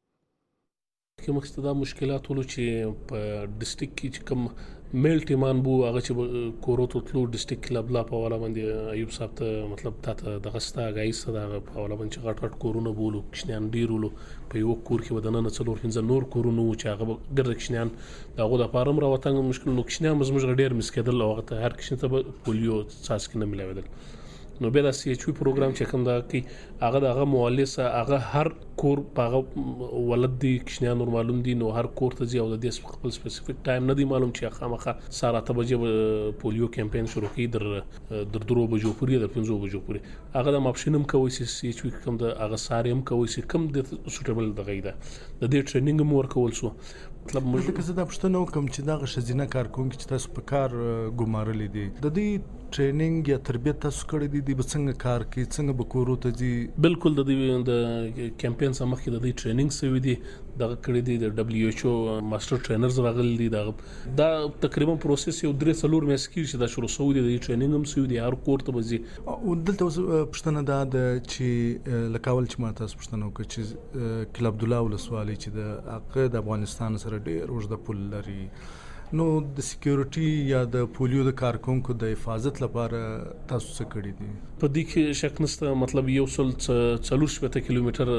کې مخکې دا مشکلات ولو چې په ډسټریکټ کې چې کوم میل ټیمان بو هغه چې کورو ته تلو ډسټریکټ کلب لا په والا باندې ایوب صاحب ته مطلب تاسو دغه ستا غایس دا په والا باندې غټ غټ کورونه بولو کښنیان ډیرولو په یو کور کې ودانه څلور پنځه نور کورونه چې هغه ګرځ کښنیان دغه د فارم راوتنګ مشکل نو کښنیان مزمج ډیر مسکدل او هغه هر کښنه ته پولیو ساس کې نه ملایدل. نو بیا د سی ایچ وی پروګرام چې کوم دا کی هغه دغه مؤلسه هغه هر کور په ولد دي کښنیان نور معلوم دي نو هر کور ته ځي او د دې خپل سپیسیفیک ټایم نه دی معلوم چې خامخه ساره ته بجې پولیو کمپاین شروع کی در در درو بجو پورې در پنځو بجو پورې هغه د ماپشنم کوي چې سی ایچ وی کوم د هغه ساریم کوي چې کوم د سوټیبل دغه ده د دې ټریننګ مو ورکول سو. مطلب موږ که زه دا پښتنه وکم چې دا غشزینه کارکونکي چې تاسو په کار ګمارلې دي د دې ټریننګ یا تربیت تاسو کړی دي د څنګه کار کوي څنګه به کورو ته ځي؟ بالکل د دې د کمپاین سره مخکې د دې ټریننګ سوي دي دغه کړی دي د دبليو ایچ او ماستر ټرینرز راغلي دي دا دا تقریبا پروسس یو درې څلور میاشتې کې چې دا شروع شوی دی د ټریننګ هم سوي دي هر کور ته وځي. او دلته پښتنه دا د چې لکاول چې ما تاسو پښتنه وکړي چې کله عبد الله ولسوالي چې د حق د افغانستان سره ډیر وژد پول لري نو د سکیورټي یا د پولیو د کارکونکو د حفاظت لپاره تاسو څه کړی دي؟ په دې کې شک نشته. مطلب یو سل څلور شپږ کیلومتر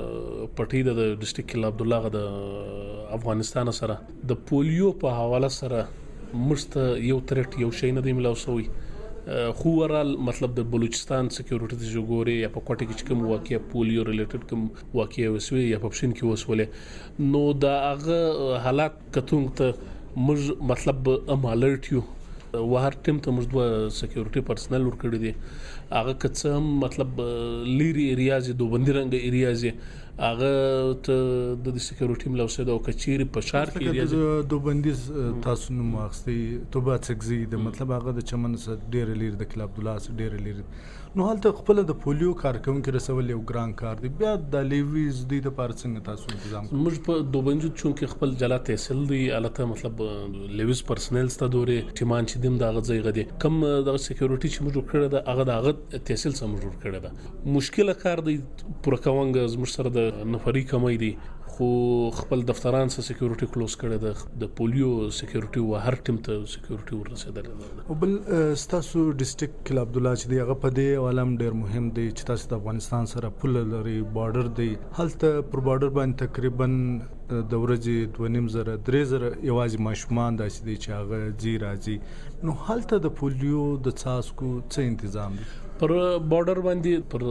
پټي د ډسټریکټ کله عبد الله د افغانستان سره د پولیو په حواله سره مست یو ترټ یو شی نه دی ملاو شوی خو ورال مطلب د بلوچستان سکیورټي د جوګوري یا په کوټه کې کوم واقعي پولیو ریلیټډ کوم واقعي وسوي یا په پښین کې وسولې نو دا هغه حالات کتون ته موږ مطلب ام الرټ یو وهر ټیم ته موږ دوه سکیورټي پرسنل ور کړی دي هغه کڅم مطلب لیری ایریاز دوه بندرنګ ایریاز هغه ته د سکیورټي ملوسه د کچيري په شار کې ایریاز دوه بندیز تاسو نو ماخستي توبه څخه د مطلب هغه د چمن سره ډیر لیر د کلب عبدالله ډیر لیر نو حالت خپل د پولیو کارکونکو رسول یو ګران کار دی بیا د لیویز دی د پارڅنګ تاسو تنظیم موږ په دوبنجو چونکه خپل جلا تحصیل دی الته مطلب لیویز پرسنل ست دورې ټیمان چې دیم د غځي غدي کم د سکیورټي چې موږ کړی دا هغه د هغه تحصیل سم جوړ کړی دا مشکله کار دی پر کوونګ زموږ سره د نفري کمای دی خو خپل دفتران سره سکیورټي کلوز کړی د د پولیو سکیورټي و هر ټیم ته سکیورټي ورسېدل او بل تاسو ډسټریکټ کله عبد الله چې دی هغه په دې عالم ډیر مهم دی چې تاسو د افغانستان سره پول لري بارډر دی هلته پر بارډر باندې تقریبا د ورځې دوه نیم زره درې زره یوازې ماشومان داسې دي چې هغه ځي راځي نو هلته د پولیو د څاڅکو څه تنظیم دی؟ پر بارډر باندې پر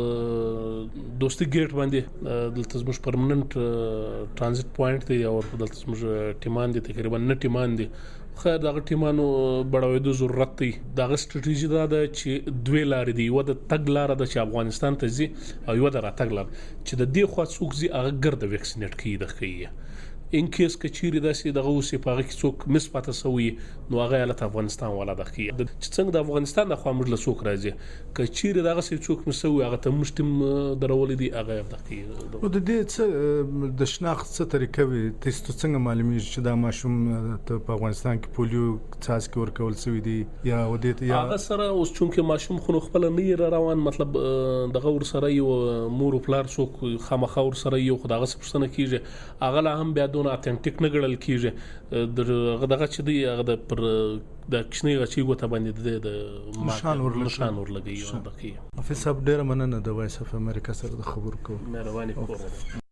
دوستي ګیټ باندې دلته زموږ پرمننت ترانزیت پوینټ دی او دلته زموږ ټیمان دي تقریبا نه ټیمان دي خیر دغه ټیمانو بڑاوېدو ضرورت دی دغه ستراتیژي دا ده چې دوی لارې دی یو د تګ لار ده چې افغانستان ته ځي او یو د راتګ لار چې د دې خوا څوک ځي هغه ګرد ویکسینیټ کیږي د کوي ان کیس ک چیرې داسې دغه اوسې په هغه کې څوک مس پاته سوی نو هغه حالت افغانستان والا د کی چې څنګه د افغانستان د خوا موږ له څوک راځي ک چیرې دغه څه څوک مسوي هغه ته موږ تم درولې دي هغه د کی او د دې څه د شناخت څه طریقه وي تاسو څنګه معلومیږي چې دا ماشوم ته په افغانستان کې پولیو څاڅکي ورکول شوی دی یا ودې یا هغه سره اوس چونکه ماشوم خو خپل نه روان مطلب دغه ور سره یو مور پلار څوک خامخا ور سره یو خدای غس پرسنه کیږي هغه لا هم بیا دون اتنټیک نه ګړل کیږي دغه چې دی هغه د پر د کښنی غچی غوته باندې د نشان ور نشان ور لګي او دقي افیس اپ ډیر مننه د وایس اف امریکا سره د خبر کو مهرباني کوم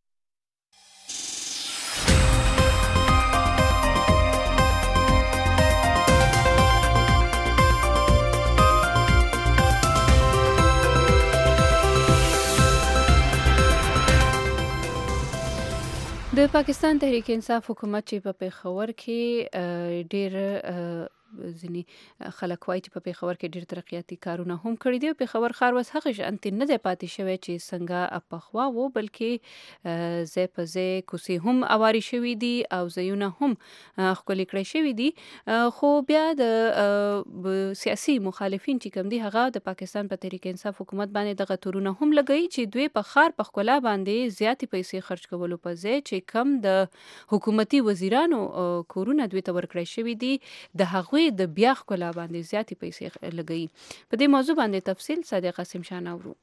د پاکستان تحریک انصاف حکومت چې په پیښور کې ډېر ځینی خلک وایي چې په پیښور کې ډېر ترقیاتي کارونه هم کړي دي. پیښور ښار اوس هغه شانتي نه دی پاتې شوی چې څنګه پخوا و، بلکې ځای په ځای کوڅې هم اواري شوي دي او ځایونه هم ښکلي کړی شوي دي. خو بیا د سیاسي مخالفین چې کوم دي هغه د پاکستان په تحریک انصاف حکومت باندې دغه تورونه هم لګوي چې دوی په ښار په ښکلا باندې زیاتې پیسې خرج کولو په ځای چې کم د حکومتي وزیرانو کورونه دوی ته ورکړی شوي دي د هغوی د بیا ښکلا باندې زیاتې پیسې لګوي. په دې موضوع باندې تفصیل صادق قاسم شاه نورو.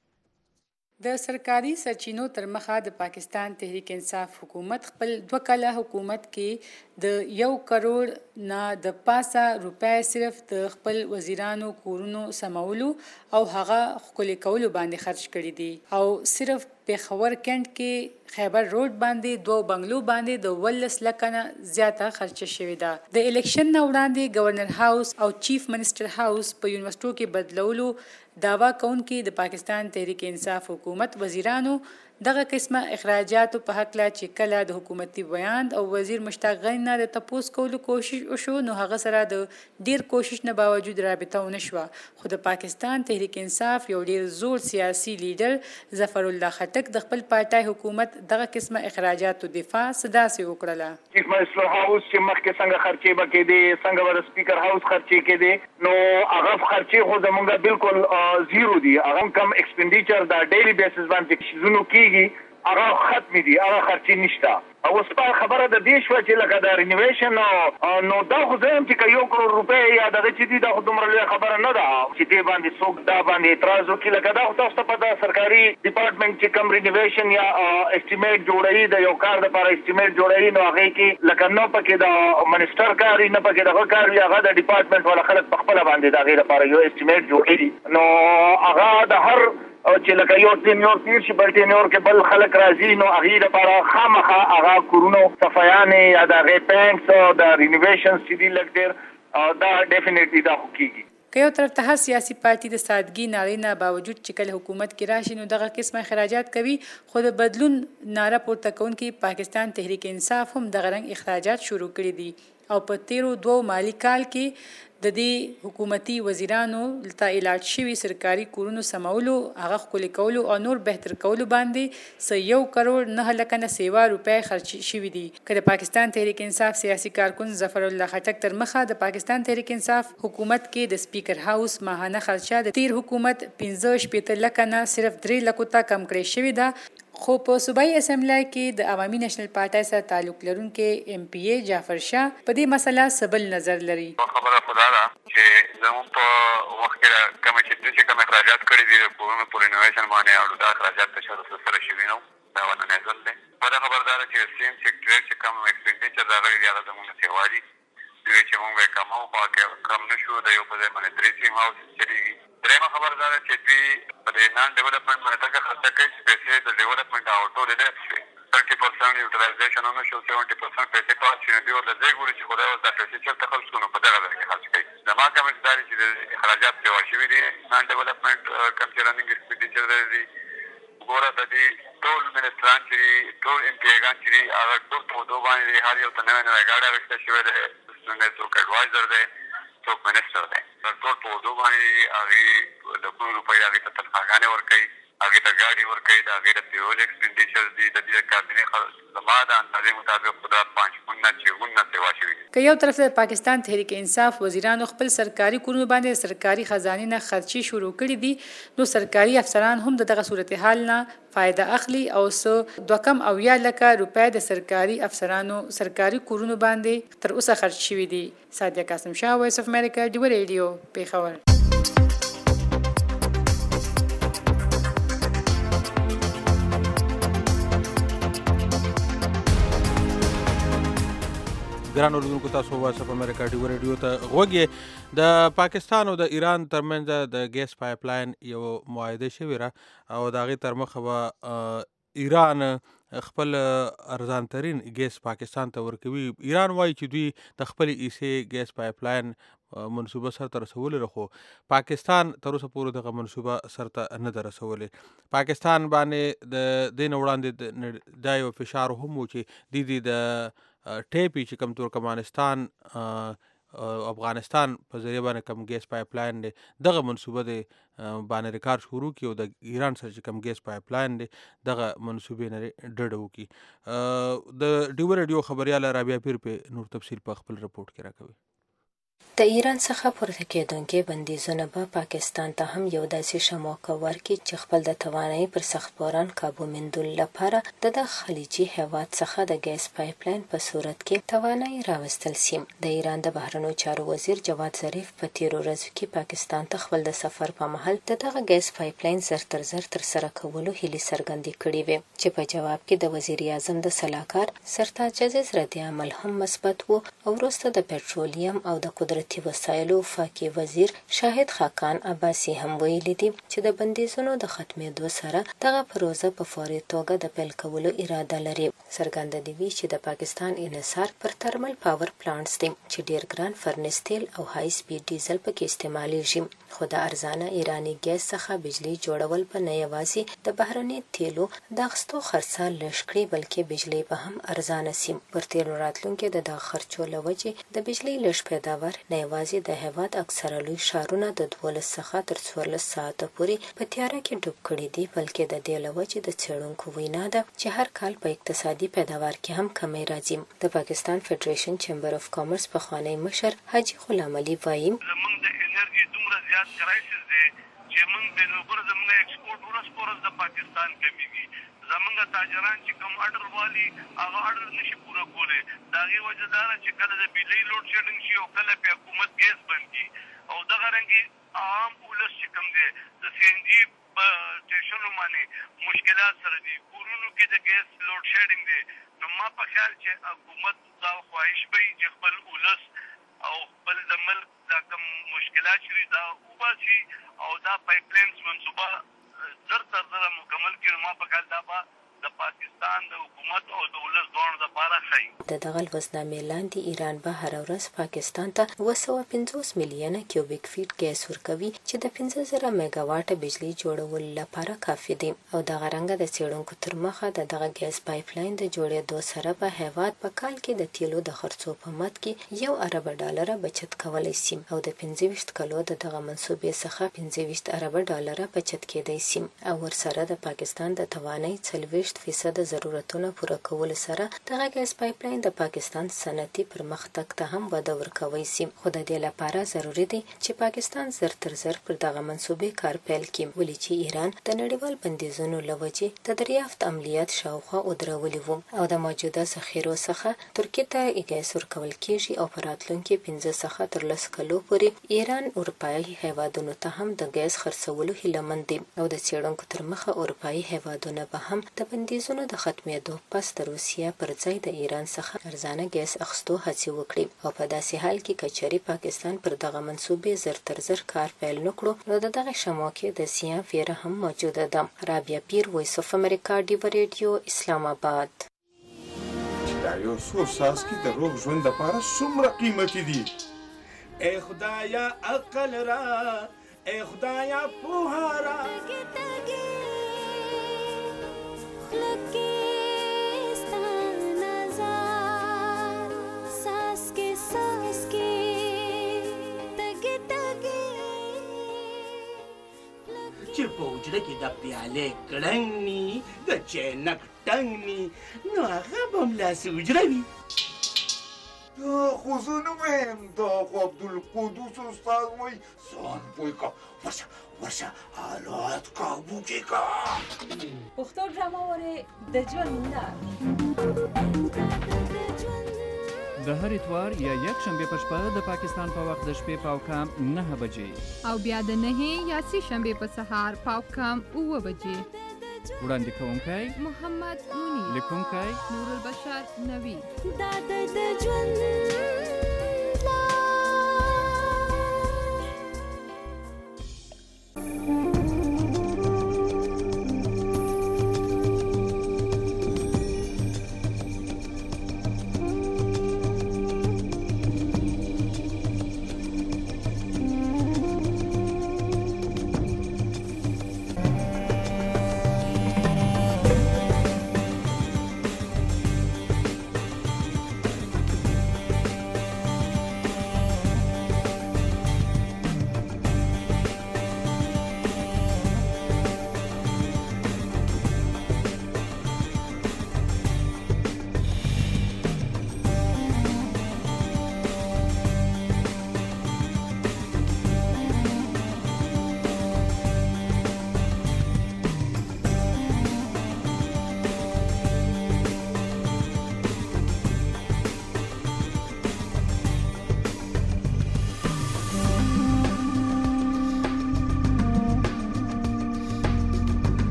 د سرکاري سرچینو تر مخه د پاکستان تحریک انصاف حکومت خپل دوه کاله حکومت کې د یو کروڑ نه د پاسه روپۍ صرف د خپل وزیرانو کورونو سمولو او هغه ښکلي کولو باندې خرج کړي دي او صرف پیښور کینټ کې خیبر روډ باندې دوه بنگلو باندې د ولس لکنه زیاته خرچه شوې ده. د الیکشن نه وړاندې گورنر هاوس او چیف منسٹر هاوس په یونیورسيټو کې بدلولو داوا کوونکي د پاکستان تحریک انصاف حکومت وزیرانو دغه قسمه اخراجاتو په حق لا چې کله د حکومتي بیان او وزیر مشتاق غنی نه د تپوس کولو کوشش وشو نو هغه سره د ډیر کوشش نه باوجود رابطه ونه شوه. خو د پاکستان تحریک انصاف یو ډیر زوړ سیاسي لیډر ظفر الله خټک د خپل پارټای حکومت دغه قسمه اخراجاتو دفاع صداسي وکړه. چیف منسٹر هاوس چې مخکې څنګه خرچې بکې دي څنګه ور سپیکر هاوس خرچې کې دي نو هغه خرچې خو زمونږ بالکل زیرو دي. هغه کم ایکسپنډیچر د ډیلی بیسس باندې شزونو کیږي هغه ختم دي هغه خرچې نشته. او اوس په خبره د دې شو چې لکه د رینوویشن نو دا خو زم چې یو کروڑ روپۍ یا دغه چې دي دا خو دومره لویه خبره نه ده چې دې باندې څوک دا باندې اعتراض وکړي. لکه دا خو تاسو په د سرکاري ډپارټمنټ چې کوم رینوویشن یا اسټیمیټ جوړوي د یو کار لپاره اسټیمیټ جوړوي نو هغه کې لکه نو پکې د منسٹر کاری نه پکې دغه کار وي هغه د ډپارټمنټ ولا خلک په خپل باندې دغه لپاره یو اسټیمیټ جوړوي نو هغه د هر او چې لکه یو سینیور تیر شي بل سینیور کې بل خلک راځي نو هغه لپاره خامخا هغه کورونو صفایانه یا د غیپنکس او د رینوویشن چې دی لګ ډیر دا ډیفینیټلی دا حقیقي. که یو طرف ته هر سیاسي پارټي د سادګي نړۍ نه باوجود چې کله حکومت کې راشي نو دغه قسمه اخراجات کوي خو د بدلون ناره پورته کوونکي پاکستان تحریک انصاف هم دغه رنګ اخراجات شروع کړي دي او په تیرو دوه مالی کال کې د دې حکومتي وزیرانو ته اعلان شوي سرکاري کورونو سمولو هغه ښکلي کولو او نور بهتر کولو باندې څه یو کروڑ نه لکه نه سیوا روپۍ خرچ شوي دي. که د پاکستان تحریک انصاف سیاسي کارکون ظفر الله خټک تر مخه د پاکستان تحریک انصاف حکومت کې د سپیکر هاوس ماهانه خرچه د تیر حکومت پنځه شپېته لکه نه صرف درې لکو ته کم کړی شوې ده. خو په صوبایي اسمبلی کې د عوامي نېشنل پارټۍ سره تعلق لرونکي ایم پی ای جعفر شاه په دې مسله سبل نظر لري. خبره خدا ده چې زموږ په وخت کې کوم چې د کوم اخراجات کړي دي په کومه په رینوویشن باندې او د اخراجات په شرط سره شوي نو دا ونه نزل دي. په خبردار چې سیم سیکټر چې کوم ایکسپنډیچر راغلي دی هغه زموږ سیوالي دوی چې موږ کومو پاکه کم نشو د یو په ځای باندې درې سیم هاوس چلیږي. درېمه خبردار چې دوی په نان ډیولپمنټ باندې څنګه خرچه کوي چې پیسې د ډیولپمنټ او ټول دې ثلاثين پرسنټ یوټیلایزیشن او نشو سبعين پرسنټ پیسې پات شي دی او د دې ګوري چې خدای ورته پیسې چلته خرڅ کړو په دغه ځای کې خرڅ کوي. زما کوم ادارې چې اخراجات په واشوي دي نان ډیولپمنټ کم چې رننګ ایکسپنډیچر دی ګوره د دې ټول منسټران چې ټول امپیګان چې هغه ټول په دوه باندې هر یو ته نه نه غاډه راځي شوی دی څنګه څوک اډوایزر دی څوک منسټر دی ټول په دوه باندې هغه د کوم روپیا هغه ته تنخواهګانې ورکوي هغې ته ګاډي ورکوي د هغې د پیول ایکسپینډیچر دي د دې کابینې زما د اندازې مطابق خو دا پانچپونه چېغونه سیوا شوي دي. که یو طرف د پاکستان تحریک انصاف وزیرانو خپل سرکاري کورونو باندې سرکاري خزانې نه خرچي شروع کړي دي، نو سرکاري افسران هم د دغه صورتحال نه فایده اخلي او څه دوه کم اویا لکه روپۍ د سرکاري افسرانو سرکاري کورونو باندې تر اوسه خرچ شوي دي. سادیه قاسم شاه، وایس اف امریکا، ډیوه ریډیو، پېښور. ګران اوریدونکو، تاسو وایس اف امریکا ډیوه ریډیو ته غوږ یې. د پاکستان او د ایران ترمنځ د ګیس پایپ لاین یو معاهده شوې ده او د هغې تر مخه به ایران خپل ارزان ترین ګیس پاکستان ته ورکوي. ایران وایي چې دوی د خپلې ایسې ګیس پایپ لاین منصوبه سرته رسولې، خو پاکستان تر اوسه پورې دغه منصوبه سرته نه ده رسولې. پاکستان باندې د دې نه وړاندې دا یو فشار هم و چې دوی دې د ټیپي چې کوم ترکمانستان افغانستان په ذریعه باندې کوم ګیس پایپ لاین دی دغه منصوبه دی باندې ریکارډ شروع کړي او د ایران سره چې کوم ګیس پایپ لاین دی دغه منصوبې نه ډډه وکړي. د ډیوه ریډیو خبریاله رابعه پیر په نور تفصیل په خپل رپورټ کې راکوي. د ایران څخه پورته کېدونکي بندیزونه به پاکستان ته هم یو داسې شموکه ورکړي چې خپل د توانایي پر سخت باران کابو موندلو لپاره د دغه خلیجي هیواد څخه د ګیس پایپ لاین په صورت کې توانایي راوستل سي. د ایران د بهرنیو چارو وزیر جواد ظریف په تیرو ورځو کې پاکستان ته خپل د سفر په مهال د دغه ګیس پایپ لاین زر تر زر ترسره کولو هیلې څرګندې کړې وې چې په جواب کې د وزیر اعظم د سلاکار سرتاج عزیز رد عمل هم مثبت و او وروسته د پټرولیم او د قدرت وسایلو وفاقي وزیر شاهد خاقان عباسي هم ویلي دي چې د بندیزونو د ختمېدو سره دغه پروژه په فوري توګه د پیل کولو اراده لري. څرګنده دي چې د پاکستان انحصار پر ترمل پاور پلانټس دي چې ډیر ګران فرنس تیل او های سپیډ ډیزل پکې استعمالیږي، خو د ارزانه ایراني ګیس څخه بجلی جوړول په نه یوازې د بهرني تیلو د اخیستو خرڅه لږ کړي بلکې بجلی به هم ارزانه سي. پر تیلو راتلونکي د دغه خرچو له وجې د بجلی لږ پیداوار نه یوازې د هیواد اکثره لوی ښارونه د دولس څخه تر څوارلس ساعته پورې په تیاره کې ډوب کړي دي، بلکې د دې له وجې د څېړونکو وینا ده چې هر کال په اقتصادي پیداوار کې هم کمی راځي. د پاکستان فدریشن چیمبر اف کامرس پخوانی مشر حاجي غلام علي وایي زمونږ د انرژي دومره زیات کرایسس دی چې موږ د نوبر زمونږ ایکسپورټ ورځ په ورځ د پاکستان کمیږي. زمونږ تاجران چې کوم اډر والي هغه اډر نشي پوره کولی. د هغې وجه دا ده چې کله د بجلۍ لوډ شیډنګ شي او کله پې حکومت ګیس بند کړي او دغه رنګې عام ولس چې کوم دی د سی این جي په سټیشنو باندې مشکلات سره دي، کورونو کې د ګیس لوډ شیډنګ دی. نو ما په خیال چې حکومت دا خواهش کوي چې خپل ولس او خپل د ملک دا کوم مشکلات چې دا وباسي او دا پایپ لاینز منصوبه زر تر زره مکمل کړي. ما په خیال دا به د پاکستان د حکومت او د ولس دواړو دپاره ښایي. د دغه لوزنامې لاندې ایران به هره ورځ پاکستان ته اوه سوه پنځوس میلیونه کیوبیک فیټ ګیس ورکوي چې د پنځه زره میګا واټه بجلي جوړولو لپاره کافي دي او دغه رنګه د څېړونکو تر مخه د دغه ګیس پایپ لاین د جوړېدو سره به هیواد په کال کې د تیلو د خرڅو په مد کې یو اربه ډالره بچت کولی سي او د پنځه ویشت کلو د دغه منصوبې څخه پنځه ویشت اربه ډالره بچت کېدی سي او ورسره د پاکستان د توانایي څلوېښت فیصده ضرورتونه پوره کولو سره دغه ګیس پایپ لاین د پاکستان صنعتي پرمختګ ته هم وده ورکوی سي. خو د دې لپاره ضروري دی چې پاکستان زر تر زر پر دغه منصوبې کار پیل کړي، ولې چې ایران د نړیوال بندیزونو له وجې د دریافت عملیات شاوخوا ودرولي وو او د موجوده ذخیرو څخه ترکیې ته ګیس ورکول کېږي او په راتلونکي پنځه څخه تر لس کلو پورې ایران اروپایي هیوادونو ته هم د ګیس خرڅولو هیله مند دي او د څېړونکو تر مخه اروپایي هیوادونه به هم د بندیزونو د ختمېدو پس د روسیه پر ځای د ایران څخه ارزانه ګیس اخیستو هڅې وکړي او په داسې حال کې که چېرې پاکستان پر دغه منصوبې زر تر زر کار پیل نه کړو نو د دغه شموکې د زیان ویره هم موجوده ده. رابعه پیر، وایس اف امریکا، ډیوه ریډیو، اسلام آباد. دا یو څو څاڅکي د روغ ژوند دپاره څومره قیمتي دي؟ ای خدایا عقل را، ای خدایا پوهه را. چې په حجره کې د پیالې کړنګ ني د چینک ټنګ ني نو هغه به هم لاسې حجره وي. دا خو زه نه وایم، دا خو عبدالقدوس استاد وایي ځان پوه کړه، ورشه ورشه حالات قابو کې کړه. پښتو ډرامه وره د ژوند د هر اتوار یا یک شنبه په شپه د پاکستان په وخت د شپې پاو کام نه بجې او بیا د نه یا سی شنبه په سهار پاو کام اوه بجې. وړاندې کوونکی محمد منیر، لیکونکی نور البشر نوی. دا د ژوند